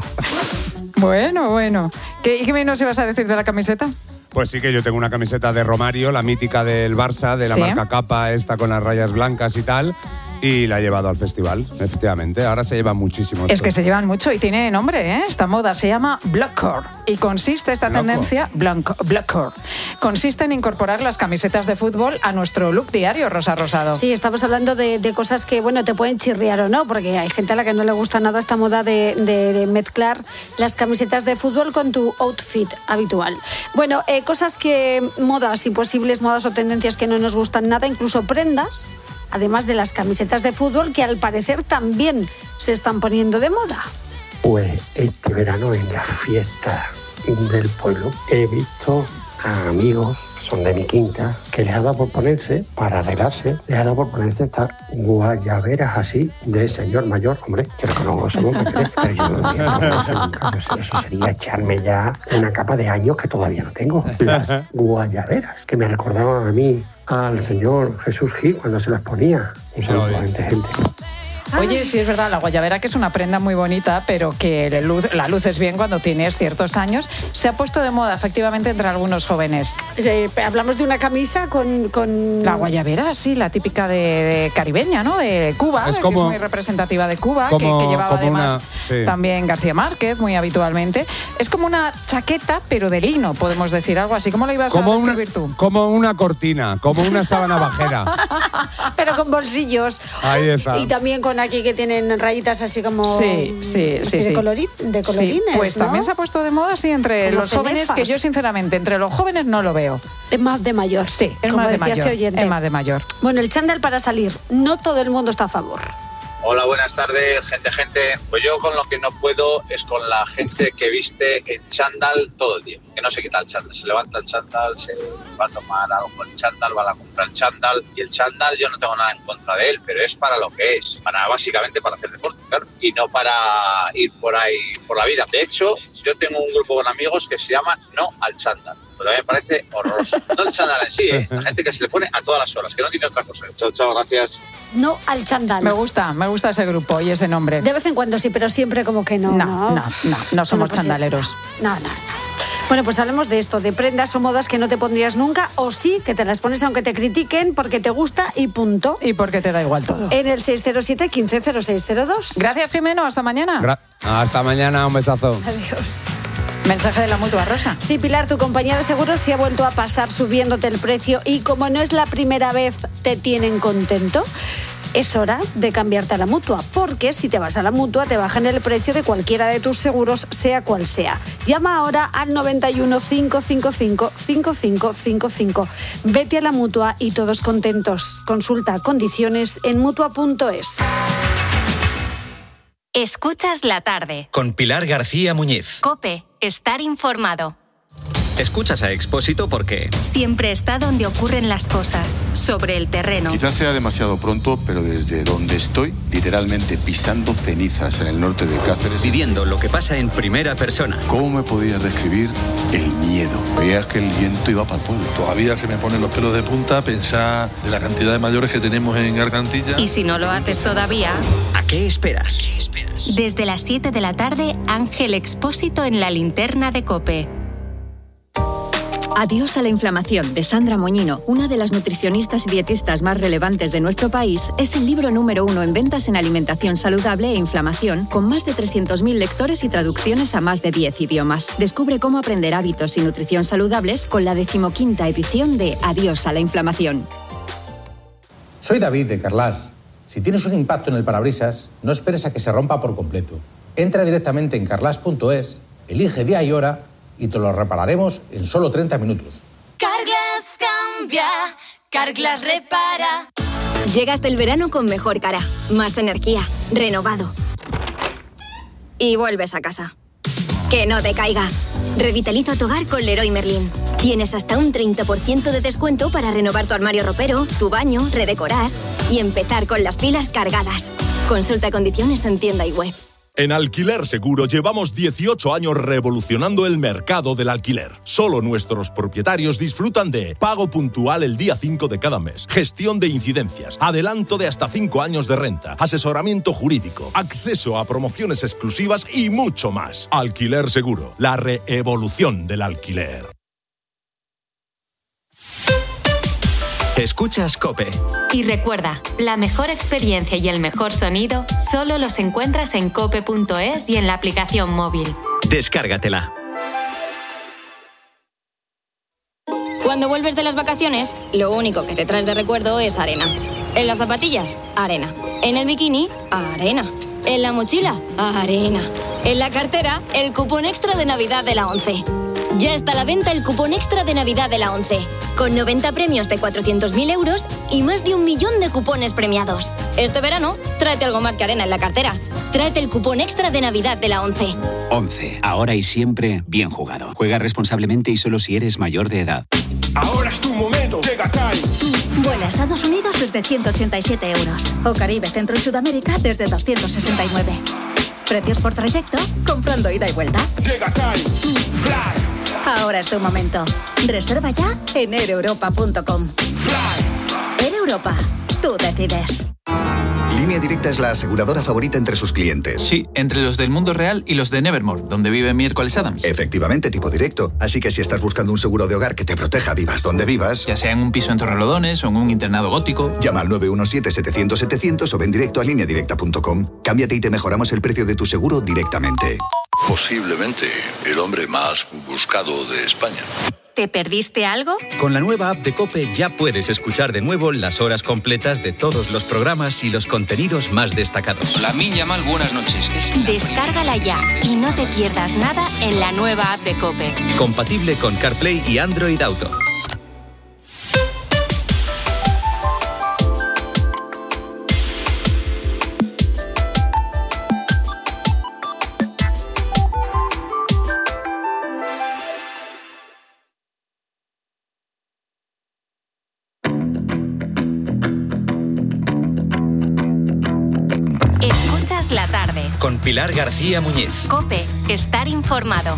Bueno, bueno. ¿Qué, ¿Y qué nos ibas a decir de la camiseta? Pues sí que yo tengo una camiseta de Romario, la mítica del Barça, de la Sí. marca Capa, esta con las rayas blancas y tal. Y la he llevado al festival, efectivamente. Ahora se lleva muchísimo. Es esto. que se llevan mucho y tiene nombre, ¿eh? Esta moda se llama Blockcore y consiste esta Blockcore. tendencia, Blanco- Blockcore, consiste en incorporar las camisetas de fútbol a nuestro look diario, Rosa Rosado. Sí, estamos hablando de, de cosas que, bueno, te pueden chirriar o no, porque hay gente a la que no le gusta nada esta moda de, de- de mezclar las camisetas de fútbol con tu outfit habitual. Bueno, eh, cosas que, modas y posibles modas o tendencias que no nos gustan nada, incluso prendas, además de las camisetas de fútbol, que al parecer también se están poniendo de moda. Pues este verano en la fiesta del pueblo he visto a amigos, son de mi quinta, que les ha dado por ponerse, para arreglarse, les ha dado por ponerse estas guayaberas así de señor mayor. Hombre, yo no conozco eso nunca, pero yo no digo eso nunca. Eso, eso sería echarme ya una capa de años que todavía no tengo. Las guayaberas, que me recordaban a mí, al señor Jesús Gil cuando se las ponía. Un saludo, gente, gente. Oye, sí es verdad, la guayabera, que es una prenda muy bonita, pero que la luz, la luces bien cuando tienes ciertos años, se ha puesto de moda efectivamente entre algunos jóvenes. Eh, hablamos de una camisa con, con... La guayabera, sí, la típica de, de caribeña, ¿no? De Cuba, es, que como, es muy representativa de Cuba, como, que, que llevaba además una, sí. también García Márquez muy habitualmente. Es como una chaqueta, pero de lino, podemos decir, algo así. ¿Cómo lo ibas como a describir una, tú? Como una cortina, como una sábana bajera. Pero con bolsillos. Ahí está. Y también con aquí que tienen rayitas así como... Sí, sí, sí. De, sí. colorín, de colorines, sí, pues ¿no? también se ha puesto de moda, sí, entre Como los jóvenes, cenefas. que yo sinceramente, entre los jóvenes no lo veo. Es más de mayor. Sí, es como más de decía mayor. este oyente. Es más de mayor. Bueno, el chándal para salir. No todo el mundo está a favor. Hola, buenas tardes, gente, gente. Pues yo con lo que no puedo es con la gente que viste en chándal todo el día, que no se quita el chándal, se levanta el chándal, se va a tomar algo con el chándal, va a comprar el chándal, y el chándal yo no tengo nada en contra de él, pero es para lo que es, para básicamente para hacer deporte, claro, y no para ir por ahí por la vida. De hecho, yo tengo un grupo con amigos que se llama No al Chándal, pero a mí me parece horroroso. No el chándal en sí, ¿eh? La gente que se le pone a todas las horas, que no tiene otra cosa. Chao, chao, gracias. No al chándal. Me gusta, me gusta ese grupo y ese nombre. De vez en cuando sí, pero siempre como que no. No, no, no, no, no somos pues chandaleros. No, no, no. Bueno, pues hablemos de esto, de prendas o modas que no te pondrías nunca, o sí, que te las pones aunque te critiquen, porque te gusta y punto. Y porque te da igual todo. En el seis cero siete, quince cero seis cero dos. Gracias, Jimeno, hasta mañana. Gra- Hasta mañana, un besazo. Adiós. Mensaje de la Mutua, Rosa. Sí, Pilar, tu compañía de seguros se ha vuelto a pasar subiéndote el precio y como no es la primera vez te tienen contento. Es hora de cambiarte a la Mutua, porque si te vas a la Mutua te bajan el precio de cualquiera de tus seguros, sea cual sea. Llama ahora al noventa y uno, cinco cinco cinco, cinco cinco cinco cinco. Vete a la Mutua y todos contentos. Consulta condiciones en mutua punto es. Escuchas la tarde. Con Pilar García Muñiz. COPE. Estar informado. Escuchas a Expósito porque... Siempre está donde ocurren las cosas, sobre el terreno. Quizás sea demasiado pronto, pero desde donde estoy, literalmente pisando cenizas en el norte de Cáceres. Viviendo lo que pasa en primera persona. ¿Cómo me podías describir el miedo? Veías que el viento iba para el pueblo. Todavía se me ponen los pelos de punta pensar de la cantidad de mayores que tenemos en Gargantilla. Y si no lo haces todavía... ¿A qué esperas? ¿Qué esperas? Desde las siete de la tarde, Ángel Expósito en la linterna de COPE. Adiós a la inflamación, de Sandra Moñino, una de las nutricionistas y dietistas más relevantes de nuestro país, es el libro número uno en ventas en alimentación saludable e inflamación, con más de trescientos mil lectores y traducciones a más de diez idiomas. Descubre cómo aprender hábitos y nutrición saludables con la decimoquinta edición de Adiós a la inflamación. Soy David de Carlas. Si tienes un impacto en el parabrisas, no esperes a que se rompa por completo. Entra directamente en carlas punto es, elige día y hora y te lo repararemos en solo treinta minutos. Carglass cambia, Carglass repara. Llega hasta el verano con mejor cara, más energía, renovado. Y vuelves a casa. ¡Que no te caiga! Revitaliza tu hogar con Leroy Merlin. Tienes hasta un treinta por ciento de descuento para renovar tu armario ropero, tu baño, redecorar y empezar con las pilas cargadas. Consulta condiciones en tienda y web. En Alquiler Seguro llevamos dieciocho años revolucionando el mercado del alquiler. Solo nuestros propietarios disfrutan de pago puntual el día cinco de cada mes, gestión de incidencias, adelanto de hasta cinco años de renta, asesoramiento jurídico, acceso a promociones exclusivas y mucho más. Alquiler Seguro, la reevolución del alquiler. Escuchas COPE. Y recuerda, la mejor experiencia y el mejor sonido solo los encuentras en cope punto es y en la aplicación móvil. Descárgatela. Cuando vuelves de las vacaciones, lo único que te traes de recuerdo es arena. En las zapatillas, arena. En el bikini, arena. En la mochila, arena. En la cartera, el cupón extra de Navidad de la ONCE. Ya está a la venta el cupón extra de Navidad de la ONCE, con noventa premios de cuatrocientos mil euros y más de un millón de cupones premiados. Este verano, tráete algo más que arena en la cartera. Tráete el cupón extra de Navidad de la ONCE. ONCE, ahora y siempre bien jugado. Juega responsablemente y solo si eres mayor de edad. Ahora es tu momento, llega Time. Vuela a Estados Unidos desde ciento ochenta y siete euros. O Caribe, Centro y Sudamérica desde doscientos sesenta y nueve. Precios por trayecto, comprando ida y vuelta. Llega Time, fly. Ahora es tu momento. Reserva ya en air europa punto com. Fly. Air Europa, tú decides. Línea Directa es la aseguradora favorita entre sus clientes. Sí, entre los del mundo real y los de Nevermore, donde vive Miércoles Adams. Efectivamente, tipo directo. Así que si estás buscando un seguro de hogar que te proteja vivas donde vivas, ya sea en un piso en Torrelodones o en un internado gótico, llama al nueve uno siete, setecientos, setecientos o ven directo a línea directa punto com. Cámbiate y te mejoramos el precio de tu seguro directamente. Posiblemente el hombre más buscado de España. ¿Te perdiste algo? Con la nueva app de COPE ya puedes escuchar de nuevo las horas completas de todos los programas y los contenidos más destacados. La Minya Mal, buenas noches. Es Descárgala ya y no te pierdas nada en la nueva app de COPE. Compatible con CarPlay y Android Auto. La tarde. Con Pilar García Muñiz. COPE. Estar informado.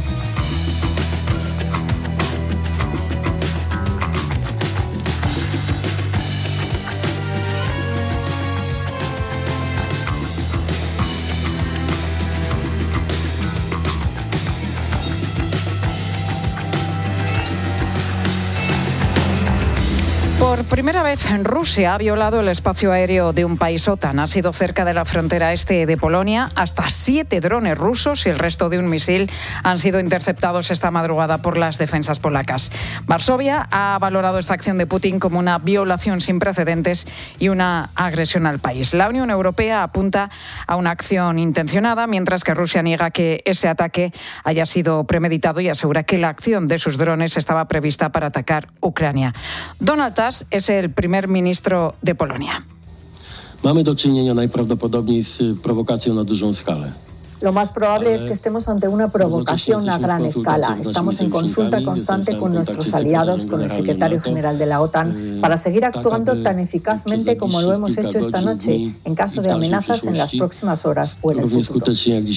Por primera vez, Rusia ha violado el espacio aéreo de un país OTAN. Ha sido cerca de la frontera este de Polonia. Hasta siete drones rusos y el resto de un misil han sido interceptados esta madrugada por las defensas polacas. Varsovia ha valorado esta acción de Putin como una violación sin precedentes y una agresión al país. La Unión Europea apunta a una acción intencionada, mientras que Rusia niega que ese ataque haya sido premeditado y asegura que la acción de sus drones estaba prevista para atacar Ucrania. Donald Tusk es el primer ministro de Polonia. Mamy do czynienia najprawdopodobniej z prowokacją na dużą skalę. Lo más probable es que estemos ante una provocación a gran escala. Estamos en consulta constante con nuestros aliados, con el secretario general de la OTAN, para seguir actuando tan eficazmente como lo hemos hecho esta noche, en caso de amenazas en las próximas horas o en el futuro.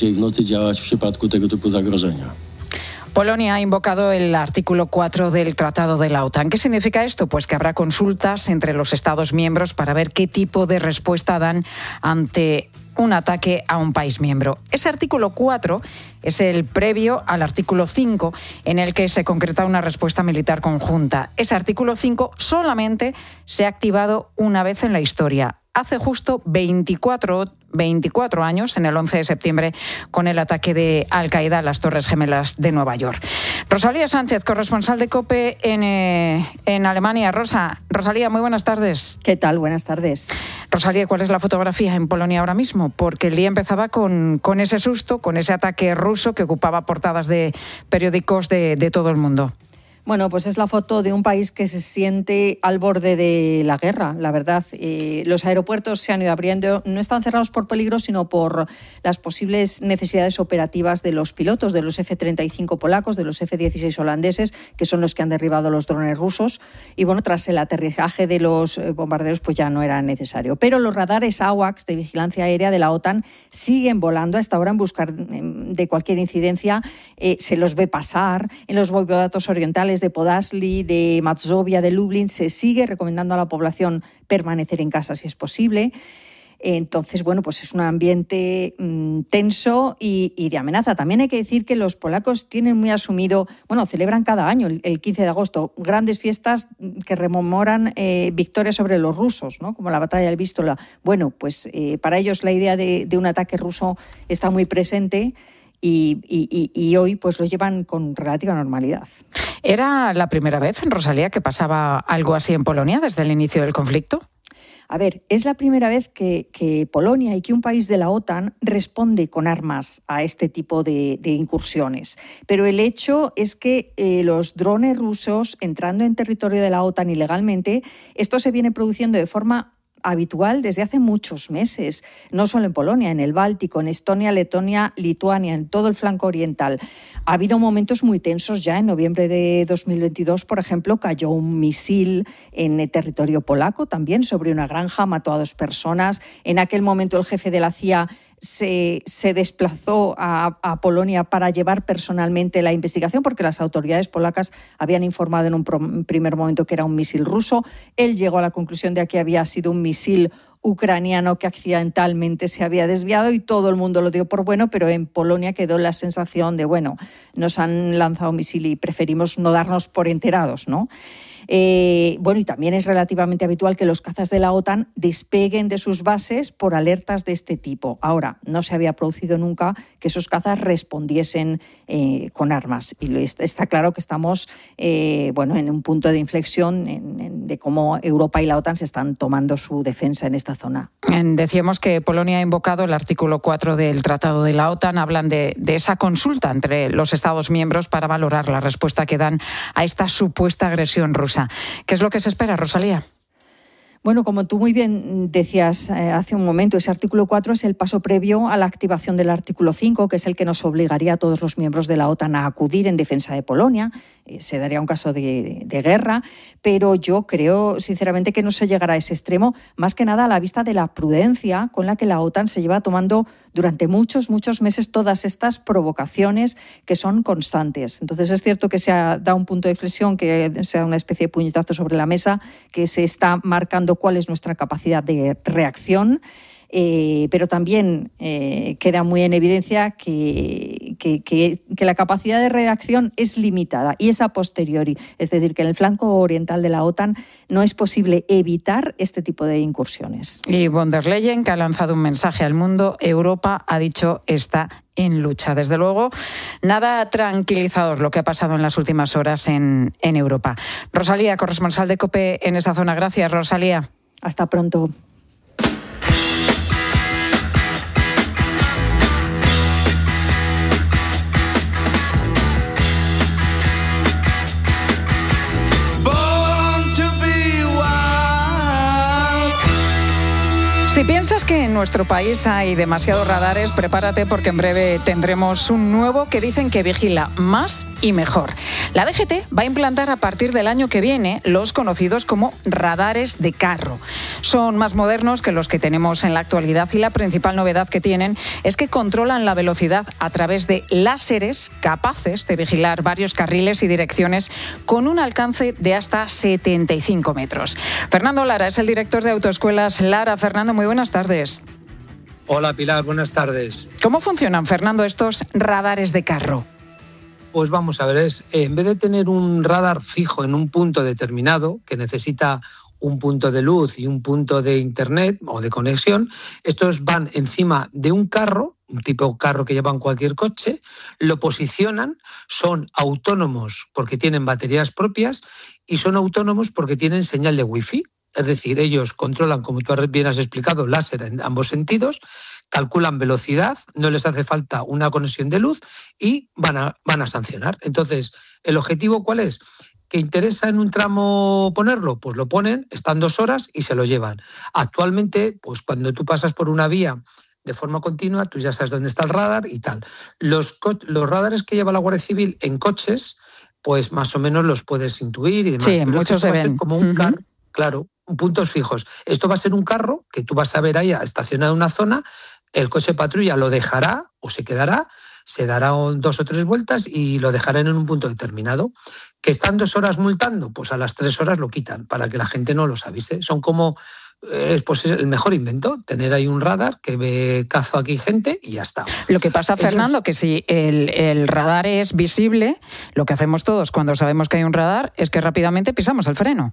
Polonia ha invocado el artículo cuatro del Tratado de la OTAN. ¿Qué significa esto? Pues que habrá consultas entre los Estados miembros para ver qué tipo de respuesta dan ante un ataque a un país miembro. Ese artículo cuatro es el previo al artículo cinco, en el que se concreta una respuesta militar conjunta. Ese artículo cinco solamente se ha activado una vez en la historia, hace justo veinticuatro años, en el once de septiembre, con el ataque de Al-Qaeda a las Torres Gemelas de Nueva York. Rosalía Sánchez, corresponsal de COPE en, eh, en Alemania. Rosa, Rosalía, muy buenas tardes. ¿Qué tal? Buenas tardes. Rosalía, ¿cuál es la fotografía en Polonia ahora mismo? Porque el día empezaba con, con ese susto, con ese ataque ruso que ocupaba portadas de periódicos de, de todo el mundo. Bueno, pues es la foto de un país que se siente al borde de la guerra, la verdad. Eh, los aeropuertos se han ido abriendo, no están cerrados por peligro, sino por las posibles necesidades operativas de los pilotos, de los F treinta y cinco polacos, de los F dieciséis holandeses, que son los que han derribado los drones rusos. Y bueno, tras el aterrizaje de los bombarderos, pues ya no era necesario. Pero los radares AWACS de vigilancia aérea de la OTAN siguen volando hasta ahora en busca de cualquier incidencia. Eh, se los ve pasar en los voivodatos orientales de Podlasly, de Mazovia, de Lublin. Se sigue recomendando a la población permanecer en casa si es posible. Entonces, bueno, pues es un ambiente mmm, tenso y, y de amenaza. También hay que decir que los polacos tienen muy asumido, bueno, celebran cada año, el, el quince de agosto, grandes fiestas que rememoran eh, victorias sobre los rusos, ¿no? Como la batalla del Vístula. Bueno, pues eh, para ellos la idea de, de un ataque ruso está muy presente. Y, y, y hoy pues lo llevan con relativa normalidad. ¿Era la primera vez, Rosalía, que pasaba algo así en Polonia desde el inicio del conflicto? A ver, es la primera vez que, que Polonia y que un país de la OTAN responde con armas a este tipo de, de incursiones. Pero el hecho es que eh, los drones rusos entrando en territorio de la OTAN ilegalmente, esto se viene produciendo de forma habitual desde hace muchos meses, no solo en Polonia, en el Báltico, en Estonia, Letonia, Lituania, en todo el flanco oriental. Ha habido momentos muy tensos ya. En noviembre de dos mil veintidós, por ejemplo, cayó un misil en el territorio polaco, también sobre una granja, mató a dos personas. En aquel momento el jefe de la C I A se, se desplazó a, a Polonia para llevar personalmente la investigación, porque las autoridades polacas habían informado en un pro, primer momento que era un misil ruso. Él llegó a la conclusión de que había sido un misil ucraniano que accidentalmente se había desviado y todo el mundo lo dio por bueno, pero en Polonia quedó la sensación de, bueno, nos han lanzado un misil y preferimos no darnos por enterados, ¿no? Eh, bueno, y también es relativamente habitual que los cazas de la OTAN despeguen de sus bases por alertas de este tipo. Ahora, no se había producido nunca que esos cazas respondiesen eh, con armas. Y está claro que estamos eh, bueno, en un punto de inflexión en, en, de cómo Europa y la OTAN se están tomando su defensa en esta zona. Decíamos que Polonia ha invocado el artículo cuatro del Tratado de la OTAN. Hablan de, de esa consulta entre los Estados miembros para valorar la respuesta que dan a esta supuesta agresión rusa. ¿Qué es lo que se espera, Rosalía? Bueno, como tú muy bien decías eh, hace un momento, ese artículo cuatro es el paso previo a la activación del artículo cinco, que es el que nos obligaría a todos los miembros de la OTAN a acudir en defensa de Polonia. Eh, se daría un caso de, de, de guerra, pero yo creo sinceramente que no se llegará a ese extremo, más que nada a la vista de la prudencia con la que la OTAN se lleva tomando durante muchos, muchos meses todas estas provocaciones que son constantes. Entonces es cierto que se ha dado un punto de inflexión, que se da una especie de puñetazo sobre la mesa, que se está marcando cuál es nuestra capacidad de reacción, eh, pero también eh, queda muy en evidencia que, que, que, que la capacidad de reacción es limitada y es a posteriori. Es decir, que en el flanco oriental de la OTAN no es posible evitar este tipo de incursiones. Y von der Leyen, que ha lanzado un mensaje al mundo, Europa ha dicho está en lucha. Desde luego, nada tranquilizador lo que ha pasado en las últimas horas en, en Europa. Rosalía, corresponsal de COPE en esta zona. Gracias, Rosalía. Hasta pronto. Si piensas que en nuestro país hay demasiados radares, prepárate porque en breve tendremos un nuevo que dicen que vigila más y mejor. La D G T va a implantar a partir del año que viene los conocidos como radares de carro. Son más modernos que los que tenemos en la actualidad y la principal novedad que tienen es que controlan la velocidad a través de láseres capaces de vigilar varios carriles y direcciones con un alcance de hasta setenta y cinco metros. Fernando Lara es el director de Autoescuelas Lara. Fernando, muy buenas tardes. Hola Pilar, buenas tardes. ¿Cómo funcionan, Fernando, estos radares de carro? Pues vamos a ver, es, en vez de tener un radar fijo en un punto determinado que necesita un punto de luz y un punto de internet o de conexión, estos van encima de un carro, un tipo de carro que llevan cualquier coche, lo posicionan, son autónomos porque tienen baterías propias y son autónomos porque tienen señal de wifi. Es decir, ellos controlan, como tú bien has explicado, láser en ambos sentidos, calculan velocidad, no les hace falta una conexión de luz y van a, van a sancionar. Entonces, ¿el objetivo cuál es? ¿Que interesa en un tramo ponerlo? Pues lo ponen, están dos horas y se lo llevan. Actualmente, pues cuando tú pasas por una vía de forma continua, tú ya sabes dónde está el radar y tal. Los, co- los radares que lleva la Guardia Civil en coches, pues más o menos los puedes intuir y demás. Sí, pero muchos esto se va a ser ven. como un Uh-huh. carro, claro, puntos fijos. Esto va a ser un carro que tú vas a ver ahí estacionado en una zona, el coche patrulla lo dejará o se quedará, se dará dos o tres vueltas y lo dejarán en un punto determinado. ¿Que están dos horas multando? Pues a las tres horas lo quitan para que la gente no los avise. Son como, eh, pues es el mejor invento, tener ahí un radar que ve cazo aquí gente y ya está. Lo que pasa, Fernando, Ellos... que si el, el radar es visible, lo que hacemos todos cuando sabemos que hay un radar es que rápidamente pisamos el freno.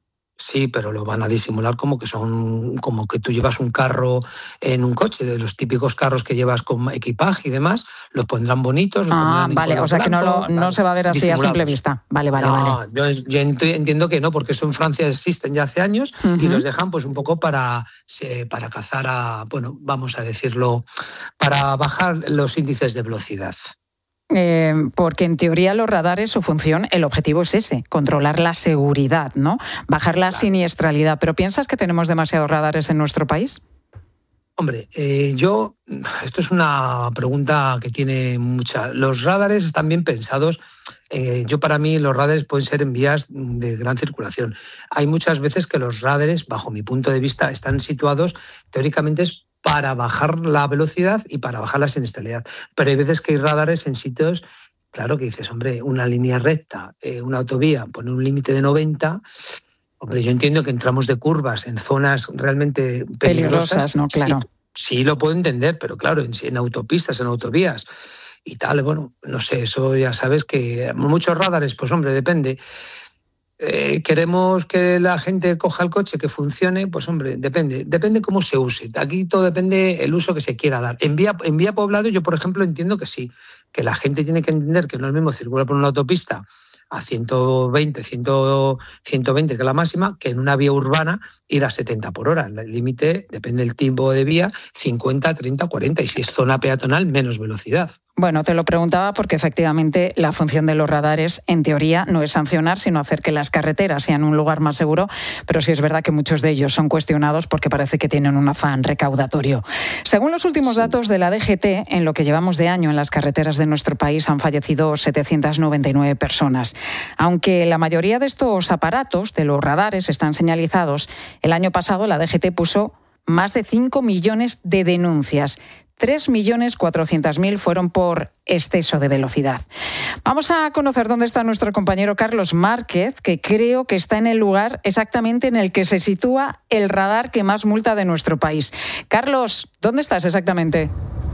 Sí, pero lo van a disimular como que son como que tú llevas un carro en un coche, de los típicos carros que llevas con equipaje y demás, los pondrán bonitos. Los ah, vale, o sea blanco, que no, lo, no se va a ver así a simple vista. Vale, vale, no, vale. Yo, yo entiendo que no, porque eso en Francia existen ya hace años uh-huh. y los dejan pues un poco para, para cazar a, bueno, vamos a decirlo, para bajar los índices de velocidad. eh, porque en teoría los radares, su función, el objetivo es ese, controlar la seguridad, ¿no? Bajar la siniestralidad. ¿Pero piensas que tenemos demasiados radares en nuestro país? Hombre, eh, yo, esto es una pregunta que tiene mucha. Los radares están bien pensados. Eh, yo para mí los radares pueden ser en vías de gran circulación. Hay muchas veces que los radares, bajo mi punto de vista, están situados teóricamente es para bajar la velocidad y para bajar la siniestralidad. Pero hay veces que hay radares en sitios, claro, que dices, hombre, una línea recta, eh, una autovía, poner un límite de noventa... Hombre, yo entiendo que entramos de curvas en zonas realmente peligrosas, peligrosas, ¿no? Claro. Sí, sí lo puedo entender, pero claro, en, en autopistas, en autovías y tal, bueno, no sé, eso ya sabes que muchos radares, pues hombre, depende. Eh, queremos que la gente coja el coche, que funcione, pues hombre, depende, depende cómo se use. Aquí todo depende el uso que se quiera dar. En vía, en vía poblado yo, por ejemplo, entiendo que sí, que la gente tiene que entender que no es lo mismo circular por una autopista a ciento veinte, cien, ciento veinte, que es la máxima, que en una vía urbana ir a setenta por hora. El límite, depende del tipo de vía, cincuenta, treinta, cuarenta, y si es zona peatonal, menos velocidad. Bueno, te lo preguntaba porque efectivamente la función de los radares, en teoría, no es sancionar, sino hacer que las carreteras sean un lugar más seguro, pero sí es verdad que muchos de ellos son cuestionados porque parece que tienen un afán recaudatorio. Según los últimos datos de la D G T, en lo que llevamos de año en las carreteras de nuestro país han fallecido setecientas noventa y nueve personas. Aunque la mayoría de estos aparatos, de los radares, están señalizados, el año pasado la D G T puso más de cinco millones de denuncias. tres millones cuatrocientos mil fueron por exceso de velocidad. Vamos a conocer dónde está nuestro compañero Carlos Márquez, que creo que está en el lugar exactamente en el que se sitúa el radar que más multa de nuestro país. Carlos, ¿dónde estás exactamente?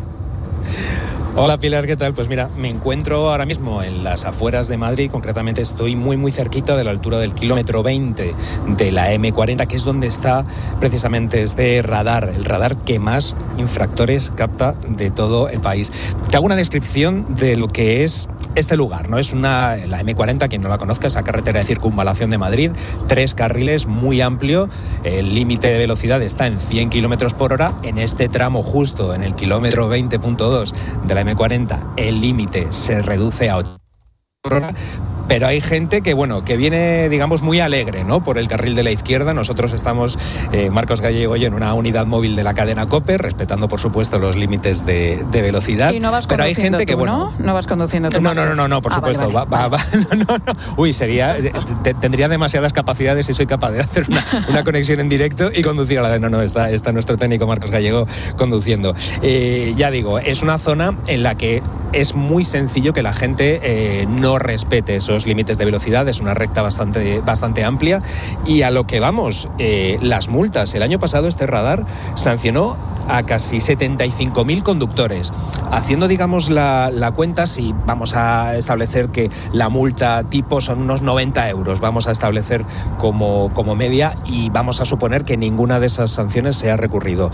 Hola Pilar, ¿qué tal? Pues mira, me encuentro ahora mismo en las afueras de Madrid, concretamente estoy muy muy cerquita de la altura del kilómetro veinte de la eme cuarenta, que es donde está precisamente este radar, el radar que más infractores capta de todo el país. Te hago una descripción de lo que es este lugar, ¿no? Es una, la eme cuarenta, quien no la conozca, esa carretera de circunvalación de Madrid, tres carriles, muy amplio, el límite de velocidad está en cien kilómetros por hora, en este tramo justo, en el kilómetro veinte punto dos de la eme cuarenta, el límite se reduce a ochenta por hora, pero hay gente que, bueno, que viene, digamos, muy alegre, ¿no? Por el carril de la izquierda. Nosotros estamos, eh, Marcos Gallego y yo, en una unidad móvil de la cadena COPE, respetando, por supuesto, los límites de, de velocidad. Y no vas pero hay gente tú, que, bueno, ¿no? No vas conduciendo tú. No, no, no, no, no, por ah, supuesto. Vale, vale, va, vale. Va, va, no, no, no. Uy, sería, te, tendría demasiadas capacidades si soy capaz de hacer una, una conexión en directo y conducir a la vez. No, no, está, está nuestro técnico Marcos Gallego conduciendo. Eh, ya digo, es una zona en la que es muy sencillo que la gente eh, no respete esos límites de velocidad. Es una recta bastante, bastante amplia. Y a lo que vamos, eh, las multas. El año pasado este radar sancionó a casi setenta y cinco mil conductores. Haciendo, digamos, la, la cuenta, si vamos a establecer que la multa tipo son unos noventa euros, vamos a establecer como, como media, y vamos a suponer que ninguna de esas sanciones se ha recurrido.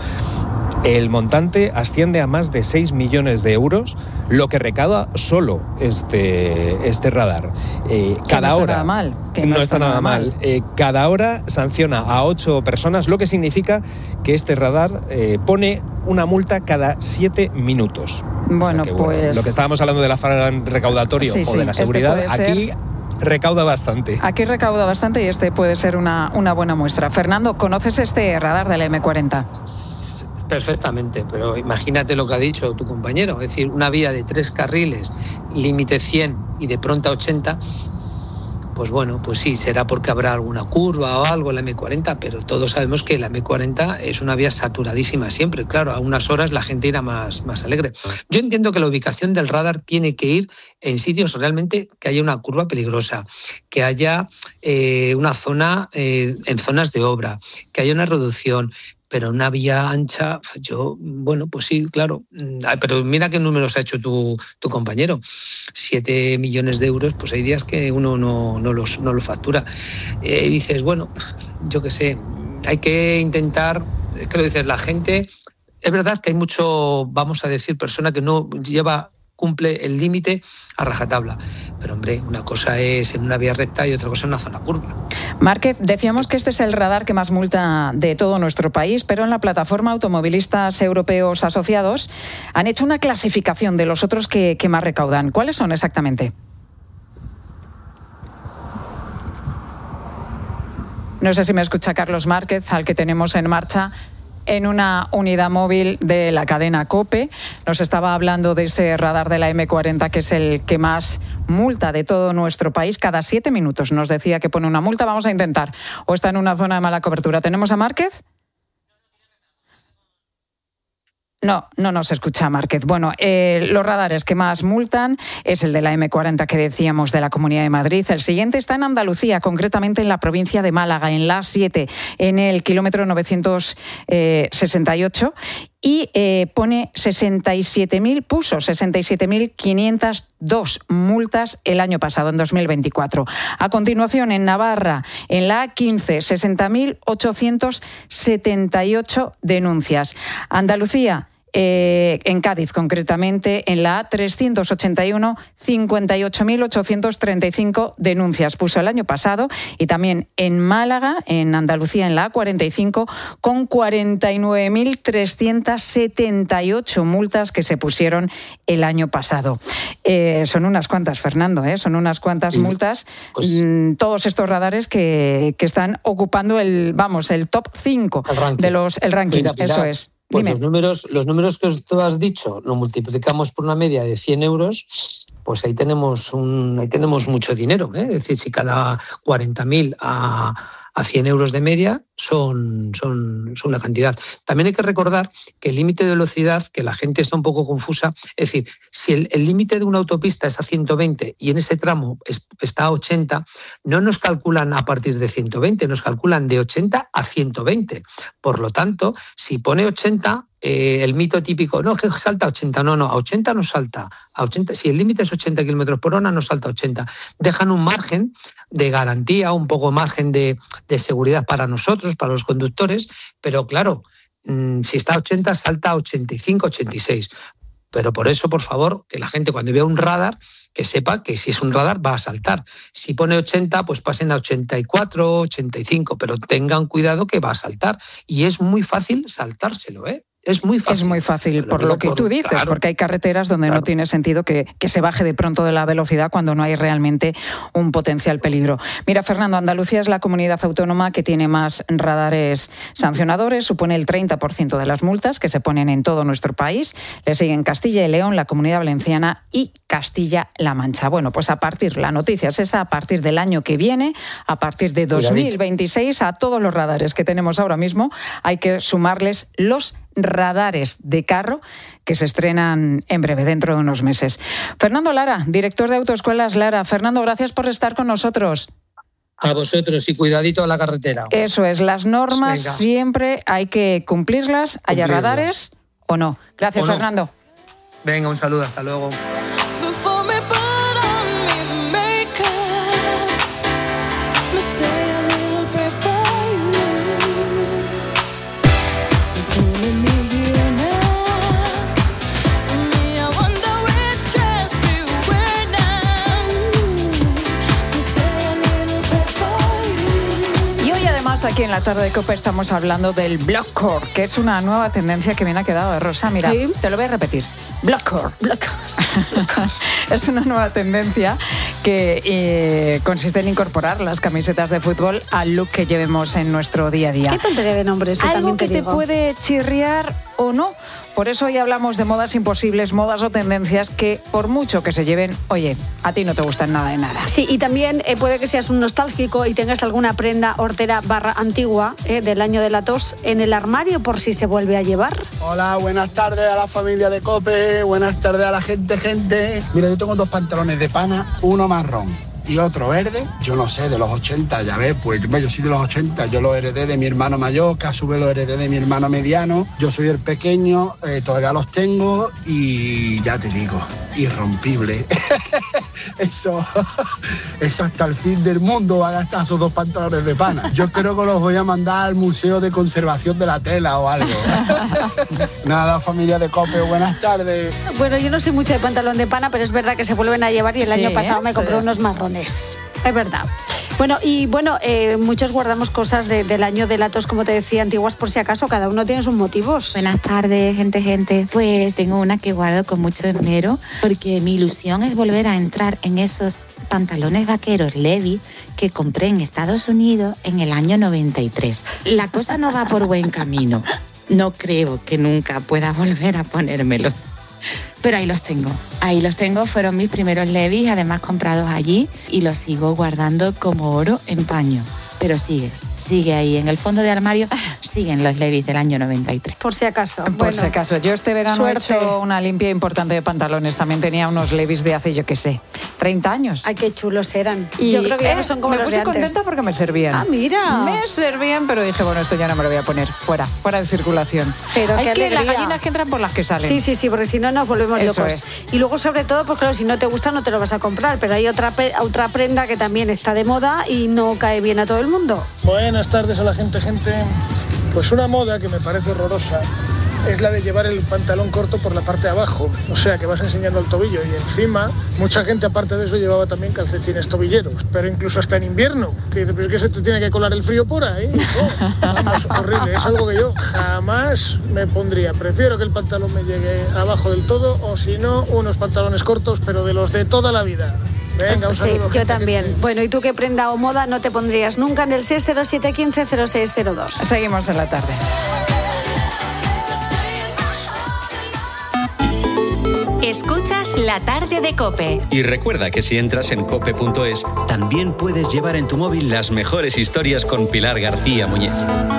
El montante asciende a más de seis millones de euros, lo que recauda solo este, este radar. Eh, cada no está hora, nada mal. Que no, no está nada mal. mal. Eh, cada hora sanciona a ocho personas, lo que significa que este radar eh, pone una multa cada siete minutos. Bueno, o sea que, pues... bueno, lo que estábamos hablando del afán recaudatorio sí, o sí, de la seguridad, este aquí... recauda bastante. Aquí recauda bastante y este puede ser una, una buena muestra. Fernando, ¿conoces este radar de la eme cuarenta? Perfectamente, pero imagínate lo que ha dicho tu compañero, es decir, una vía de tres carriles, límite cien y de pronto a ochenta, pues bueno, pues sí, será porque habrá alguna curva o algo en la eme cuarenta, pero todos sabemos que la eme cuarenta es una vía saturadísima siempre. Claro, a unas horas la gente irá más, más alegre. Yo entiendo que la ubicación del radar tiene que ir en sitios realmente que haya una curva peligrosa, que haya eh, una zona, eh, en zonas de obra, que haya una reducción. Pero una vía ancha, yo, bueno, pues sí, claro. Pero mira qué números ha hecho tu, tu compañero. Siete millones de euros, pues hay días que uno no, no, los, no los factura. Eh, y dices, bueno, yo qué sé, hay que intentar, es que lo dices, la gente, es verdad que hay mucho, vamos a decir, persona que no lleva cumple el límite a rajatabla. Pero hombre, una cosa es en una vía recta y otra cosa en una zona curva. Márquez, decíamos que este es el radar que más multa de todo nuestro país, pero en la plataforma Automovilistas Europeos Asociados han hecho una clasificación de los otros que, que más recaudan. ¿Cuáles son exactamente? No sé si me escucha Carlos Márquez, al que tenemos en marcha en una unidad móvil de la cadena COPE. Nos estaba hablando de ese radar de la eme cuarenta, que es el que más multa de todo nuestro país. Cada siete minutos nos decía que pone una multa. Vamos a intentar. O está en una zona de mala cobertura. ¿Tenemos a Márquez? No, no nos escucha Márquez. Bueno, eh, los radares que más multan es el de la eme cuarenta que decíamos de la Comunidad de Madrid. El siguiente está en Andalucía, concretamente en la provincia de Málaga, en la A siete, en el kilómetro novecientos sesenta y ocho. Y eh, pone sesenta y siete mil, puso sesenta y siete mil quinientas dos multas el año pasado, en dos mil veinticuatro. A continuación, en Navarra, en la A quince, sesenta mil ochocientos setenta y ocho denuncias. Andalucía, Eh, en Cádiz, concretamente, en la A trescientos ochenta y uno, cincuenta y ocho mil ochocientos treinta y cinco denuncias puso el año pasado, y también en Málaga, en Andalucía, en la A cuarenta y cinco, con cuarenta y nueve mil trescientos setenta y ocho multas que se pusieron el año pasado. Eh, son unas cuantas, Fernando, ¿eh? son unas cuantas sí, multas. Pues, mmm, todos estos radares que, que están ocupando el, vamos, el top cinco de los, el ranking, Mira, Pilar, eso es. Pues Dime. los números, los números que tú has dicho, lo multiplicamos por una media de cien euros, pues ahí tenemos un, ahí tenemos mucho dinero, ¿eh? Es decir, si cada cuarenta mil a, a cien euros de media son, son, son una cantidad. También hay que recordar que el límite de velocidad, que la gente está un poco confusa, es decir, si el el límite de una autopista es a ciento veinte y en ese tramo es, está a ochenta, no nos calculan a partir de ciento veinte, nos calculan de ochenta a ciento veinte. Por lo tanto, si pone ochenta, Eh, el mito típico, no, es que salta a ochenta, no, no, a ochenta no salta, a ochenta, si el límite es ochenta kilómetros por hora, no salta a ochenta. Dejan un margen de garantía, un poco margen de, de seguridad para nosotros, para los conductores, pero claro, mmm, si está a ochenta, salta a ochenta y cinco, ochenta y seis. Pero por eso, por favor, que la gente cuando vea un radar, que sepa que si es un radar va a saltar. Si pone ochenta, pues pasen a ochenta y cuatro, ochenta y cinco, pero tengan cuidado que va a saltar. Y es muy fácil saltárselo, ¿eh? Es muy fácil. Es muy fácil, por lo que tú dices, claro, porque hay carreteras donde claro. no tiene sentido que, que se baje de pronto de la velocidad cuando no hay realmente un potencial peligro. Mira, Fernando, Andalucía es la comunidad autónoma que tiene más radares sancionadores, supone el treinta por ciento de las multas que se ponen en todo nuestro país. Le siguen Castilla y León, la Comunidad Valenciana y Castilla-La Mancha. Bueno, pues a partir, la noticia es esa, a partir del año que viene, a partir de dos mil veintiséis, a todos los radares que tenemos ahora mismo, hay que sumarles los radares de carro que se estrenan en breve, dentro de unos meses. Fernando Lara, director de Autoescuelas Lara. Fernando, gracias por estar con nosotros. A vosotros y cuidadito a la carretera. Eso es, las normas Venga. siempre hay que cumplirlas, haya cumplirlas. radares o no. Gracias, o no. Fernando. Venga, un saludo, hasta luego. Aquí en la tarde de COPE estamos hablando del blockcore, que es una nueva tendencia que viene ha quedado de rosa. Mira, sí. te lo voy a repetir. Blockcore. Blockcore. Es una nueva tendencia que eh, consiste en incorporar las camisetas de fútbol al look que llevemos en nuestro día a día. Qué tontería de nombres. Algo también te que digo. te puede chirriar o no. Por eso hoy hablamos de modas imposibles, modas o tendencias que, por mucho que se lleven, oye, a ti no te gustan nada de nada. Sí, y también eh, puede que seas un nostálgico y tengas alguna prenda hortera barra antigua eh, del año de la tos en el armario por si se vuelve a llevar. Hola, buenas tardes a la familia de COPE, buenas tardes a la gente, gente. Mira, yo tengo dos pantalones de pana, uno marrón y otro verde, yo no sé, de los ochenta, ya ves, pues yo soy de los ochenta, yo lo heredé de mi hermano mayor, que a su vez lo heredé de mi hermano mediano, yo soy el pequeño, eh, todavía los tengo y ya te digo, irrompible. Eso, eso hasta el fin del mundo va a gastar esos dos pantalones de pana. Yo creo que los voy a mandar al Museo de Conservación de la Tela o algo. Nada, familia de COPE, buenas tardes. Bueno, yo no soy mucho de pantalón de pana, pero es verdad que se vuelven a llevar y el Sí, año pasado me sí. compré unos marrones. Es verdad. Bueno, y bueno, eh, muchos guardamos cosas de, del año de latos, como te decía, antiguas por si acaso, cada uno tiene sus motivos. Buenas tardes, gente, gente. Pues tengo una que guardo con mucho esmero porque mi ilusión es volver a entrar en esos pantalones vaqueros Levi que compré en Estados Unidos en el año noventa y tres. La cosa no va por buen camino. No creo que nunca pueda volver a ponérmelos. Pero ahí los tengo, ahí los tengo, fueron mis primeros Levi's, además comprados allí, y los sigo guardando como oro en paño. Pero sigue, sigue ahí, en el fondo de armario siguen los Levi's del año noventa y tres. Por si acaso. Por Bueno, si acaso. Yo este verano suerte. he hecho una limpia importante de pantalones. También tenía unos Levi's de hace, yo qué sé, treinta años. Ay, qué chulos eran. Y, yo creo que ya eh, no son como me los puse de antes. contenta porque me servían. Ah, mira. Me servían, pero dije, bueno, esto ya no me lo voy a poner. Fuera, fuera de circulación. Pero Hay qué que las alegría. gallinas que entran por las que salen. Sí, sí, sí, porque si no nos volvemos Eso locos. es. Y luego, sobre todo, pues claro, si no te gusta no te lo vas a comprar, pero hay otra, pe- otra prenda que también está de moda y no cae bien a todo el mundo. Buenas tardes a la gente, gente. Pues una moda que me parece horrorosa es la de llevar el pantalón corto por la parte de abajo, o sea que vas enseñando el tobillo y encima mucha gente aparte de eso llevaba también calcetines tobilleros, pero incluso hasta en invierno, que dices, ¿pero es que se te tiene que colar el frío por ahí? Oh, vamos, horrible, es algo que yo jamás me pondría. Prefiero que el pantalón me llegue abajo del todo o si no, unos pantalones cortos, pero de los de toda la vida. Venga, un Sí, saludo. yo gente, también. gente. Bueno, ¿y tú qué prenda o moda no te pondrías nunca en el seis cero siete uno cinco cero seis cero dos? Seguimos en la tarde. Escuchas La Tarde de COPE. Y recuerda que si entras en cope punto es, también puedes llevar en tu móvil las mejores historias con Pilar García Muñiz.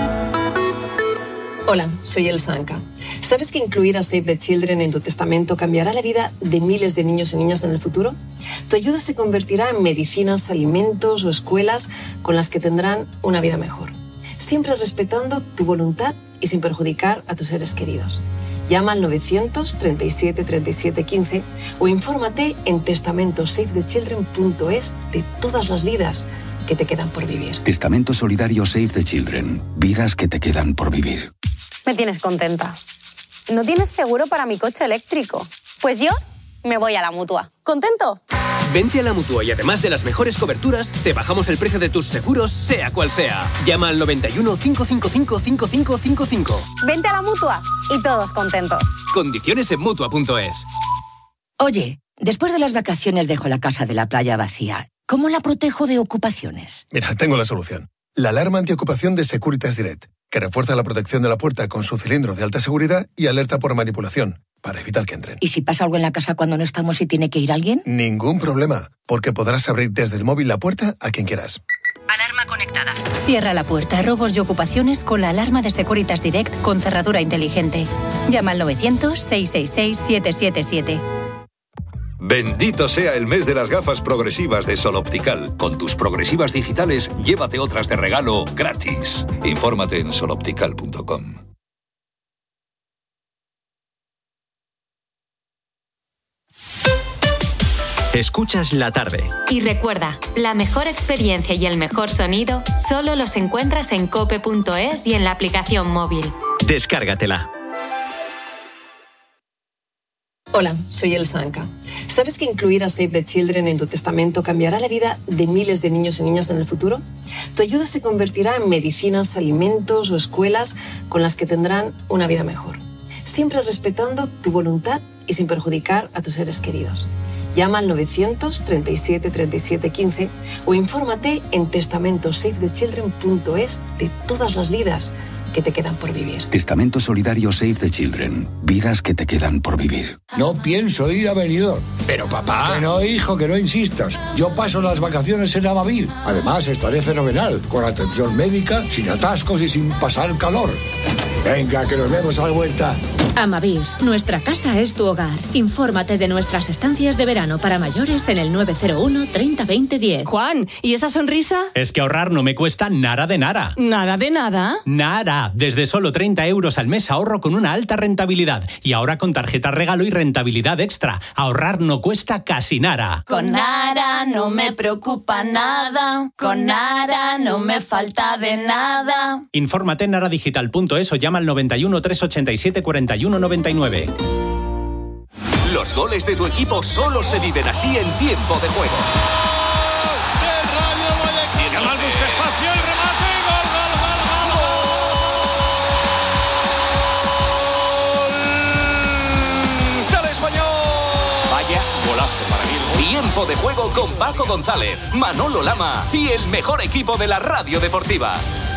Hola, soy Elsa Anca. ¿Sabes que incluir a Save the Children en tu testamento cambiará la vida de miles de niños y niñas en el futuro? Tu ayuda se convertirá en medicinas, alimentos o escuelas con las que tendrán una vida mejor. Siempre respetando tu voluntad y sin perjudicar a tus seres queridos. Llama al novecientos treinta y siete treinta y siete quince o infórmate en testamento save the children punto es de todas las vidas que te quedan por vivir. Testamento solidario Save the Children. Vidas que te quedan por vivir. Me tienes contenta. ¿No tienes seguro para mi coche eléctrico? Pues yo me voy a la Mutua. ¿Contento? Vente a la Mutua y además de las mejores coberturas, te bajamos el precio de tus seguros, sea cual sea. Llama al noventa y uno, cinco cinco cinco, cinco cinco cinco cinco. Vente a la Mutua y todos contentos. Condiciones en Mutua punto es. Oye, después de las vacaciones dejo la casa de la playa vacía. ¿Cómo la protejo de ocupaciones? Mira, tengo la solución. La alarma antiocupación de Securitas Direct, que refuerza la protección de la puerta con su cilindro de alta seguridad y alerta por manipulación, para evitar que entren. ¿Y si pasa algo en la casa cuando no estamos y tiene que ir alguien? Ningún problema, porque podrás abrir desde el móvil la puerta a quien quieras. Alarma conectada. Cierra la puerta a robos y ocupaciones con la alarma de Securitas Direct con cerradura inteligente. Llama al novecientos, seiscientos sesenta y seis, siete siete siete. Bendito sea el mes de las gafas progresivas de Sol Optical. Con tus progresivas digitales, llévate otras de regalo gratis. Infórmate en sol optical punto com. Escuchas La Tarde. Y recuerda, la mejor experiencia y el mejor sonido solo los encuentras en cope punto es y en la aplicación móvil. Descárgatela. Hola, soy Elsa Anca. ¿Sabes que incluir a Save the Children en tu testamento cambiará la vida de miles de niños y niñas en el futuro? Tu ayuda se convertirá en medicinas, alimentos o escuelas con las que tendrán una vida mejor. Siempre respetando tu voluntad y sin perjudicar a tus seres queridos. Llama al novecientos treinta y siete treinta y siete quince o infórmate en testamento save the children punto es de todas las vidas que te quedan por vivir. Testamento solidario Save the Children. Vidas que te quedan por vivir. No pienso ir a Benidorm. Pero papá... Que no, hijo, que no insistas. Yo paso las vacaciones en Amavir. Además, estaré fenomenal, con atención médica, sin atascos y sin pasar calor. Venga, que nos vemos a la vuelta. Amavir, nuestra casa es tu hogar. Infórmate de nuestras estancias de verano para mayores en el nueve cero uno, treinta, veinte, diez. Juan, ¿y esa sonrisa? Es que ahorrar no me cuesta nada de nada. ¿Nada de nada? Nada. Desde solo treinta euros al mes ahorro con una alta rentabilidad. Y ahora con tarjeta regalo y rentabilidad extra. Ahorrar no no cuesta casi nada. Con Nara no me preocupa nada, con Nara no me falta de nada. Infórmate en naradigital punto es o llama al noventa y uno, trescientos ochenta y siete, cuarenta y uno noventa y nueve. Los goles de tu equipo solo se viven así en tiempo de juego. Yamal busca espacio, el remate, gol, gol, gol, gol, gol del Español. Vaya golazo para mí. Tiempo de juego con Paco González, Manolo Lama y el mejor equipo de la radio deportiva.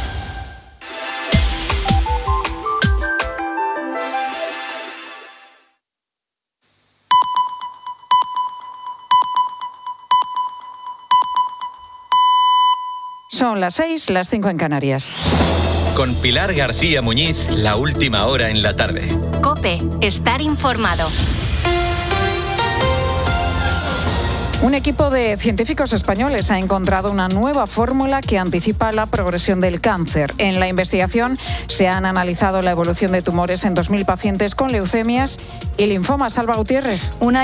Son las seis, las cinco en Canarias. Con Pilar García Muñiz, la última hora en la tarde. COPE, estar informado. Un equipo de científicos españoles ha encontrado una nueva fórmula que anticipa la progresión del cáncer. En la investigación se han analizado la evolución de tumores en dos mil pacientes con leucemias y linfomas. Salva Gutiérrez. Una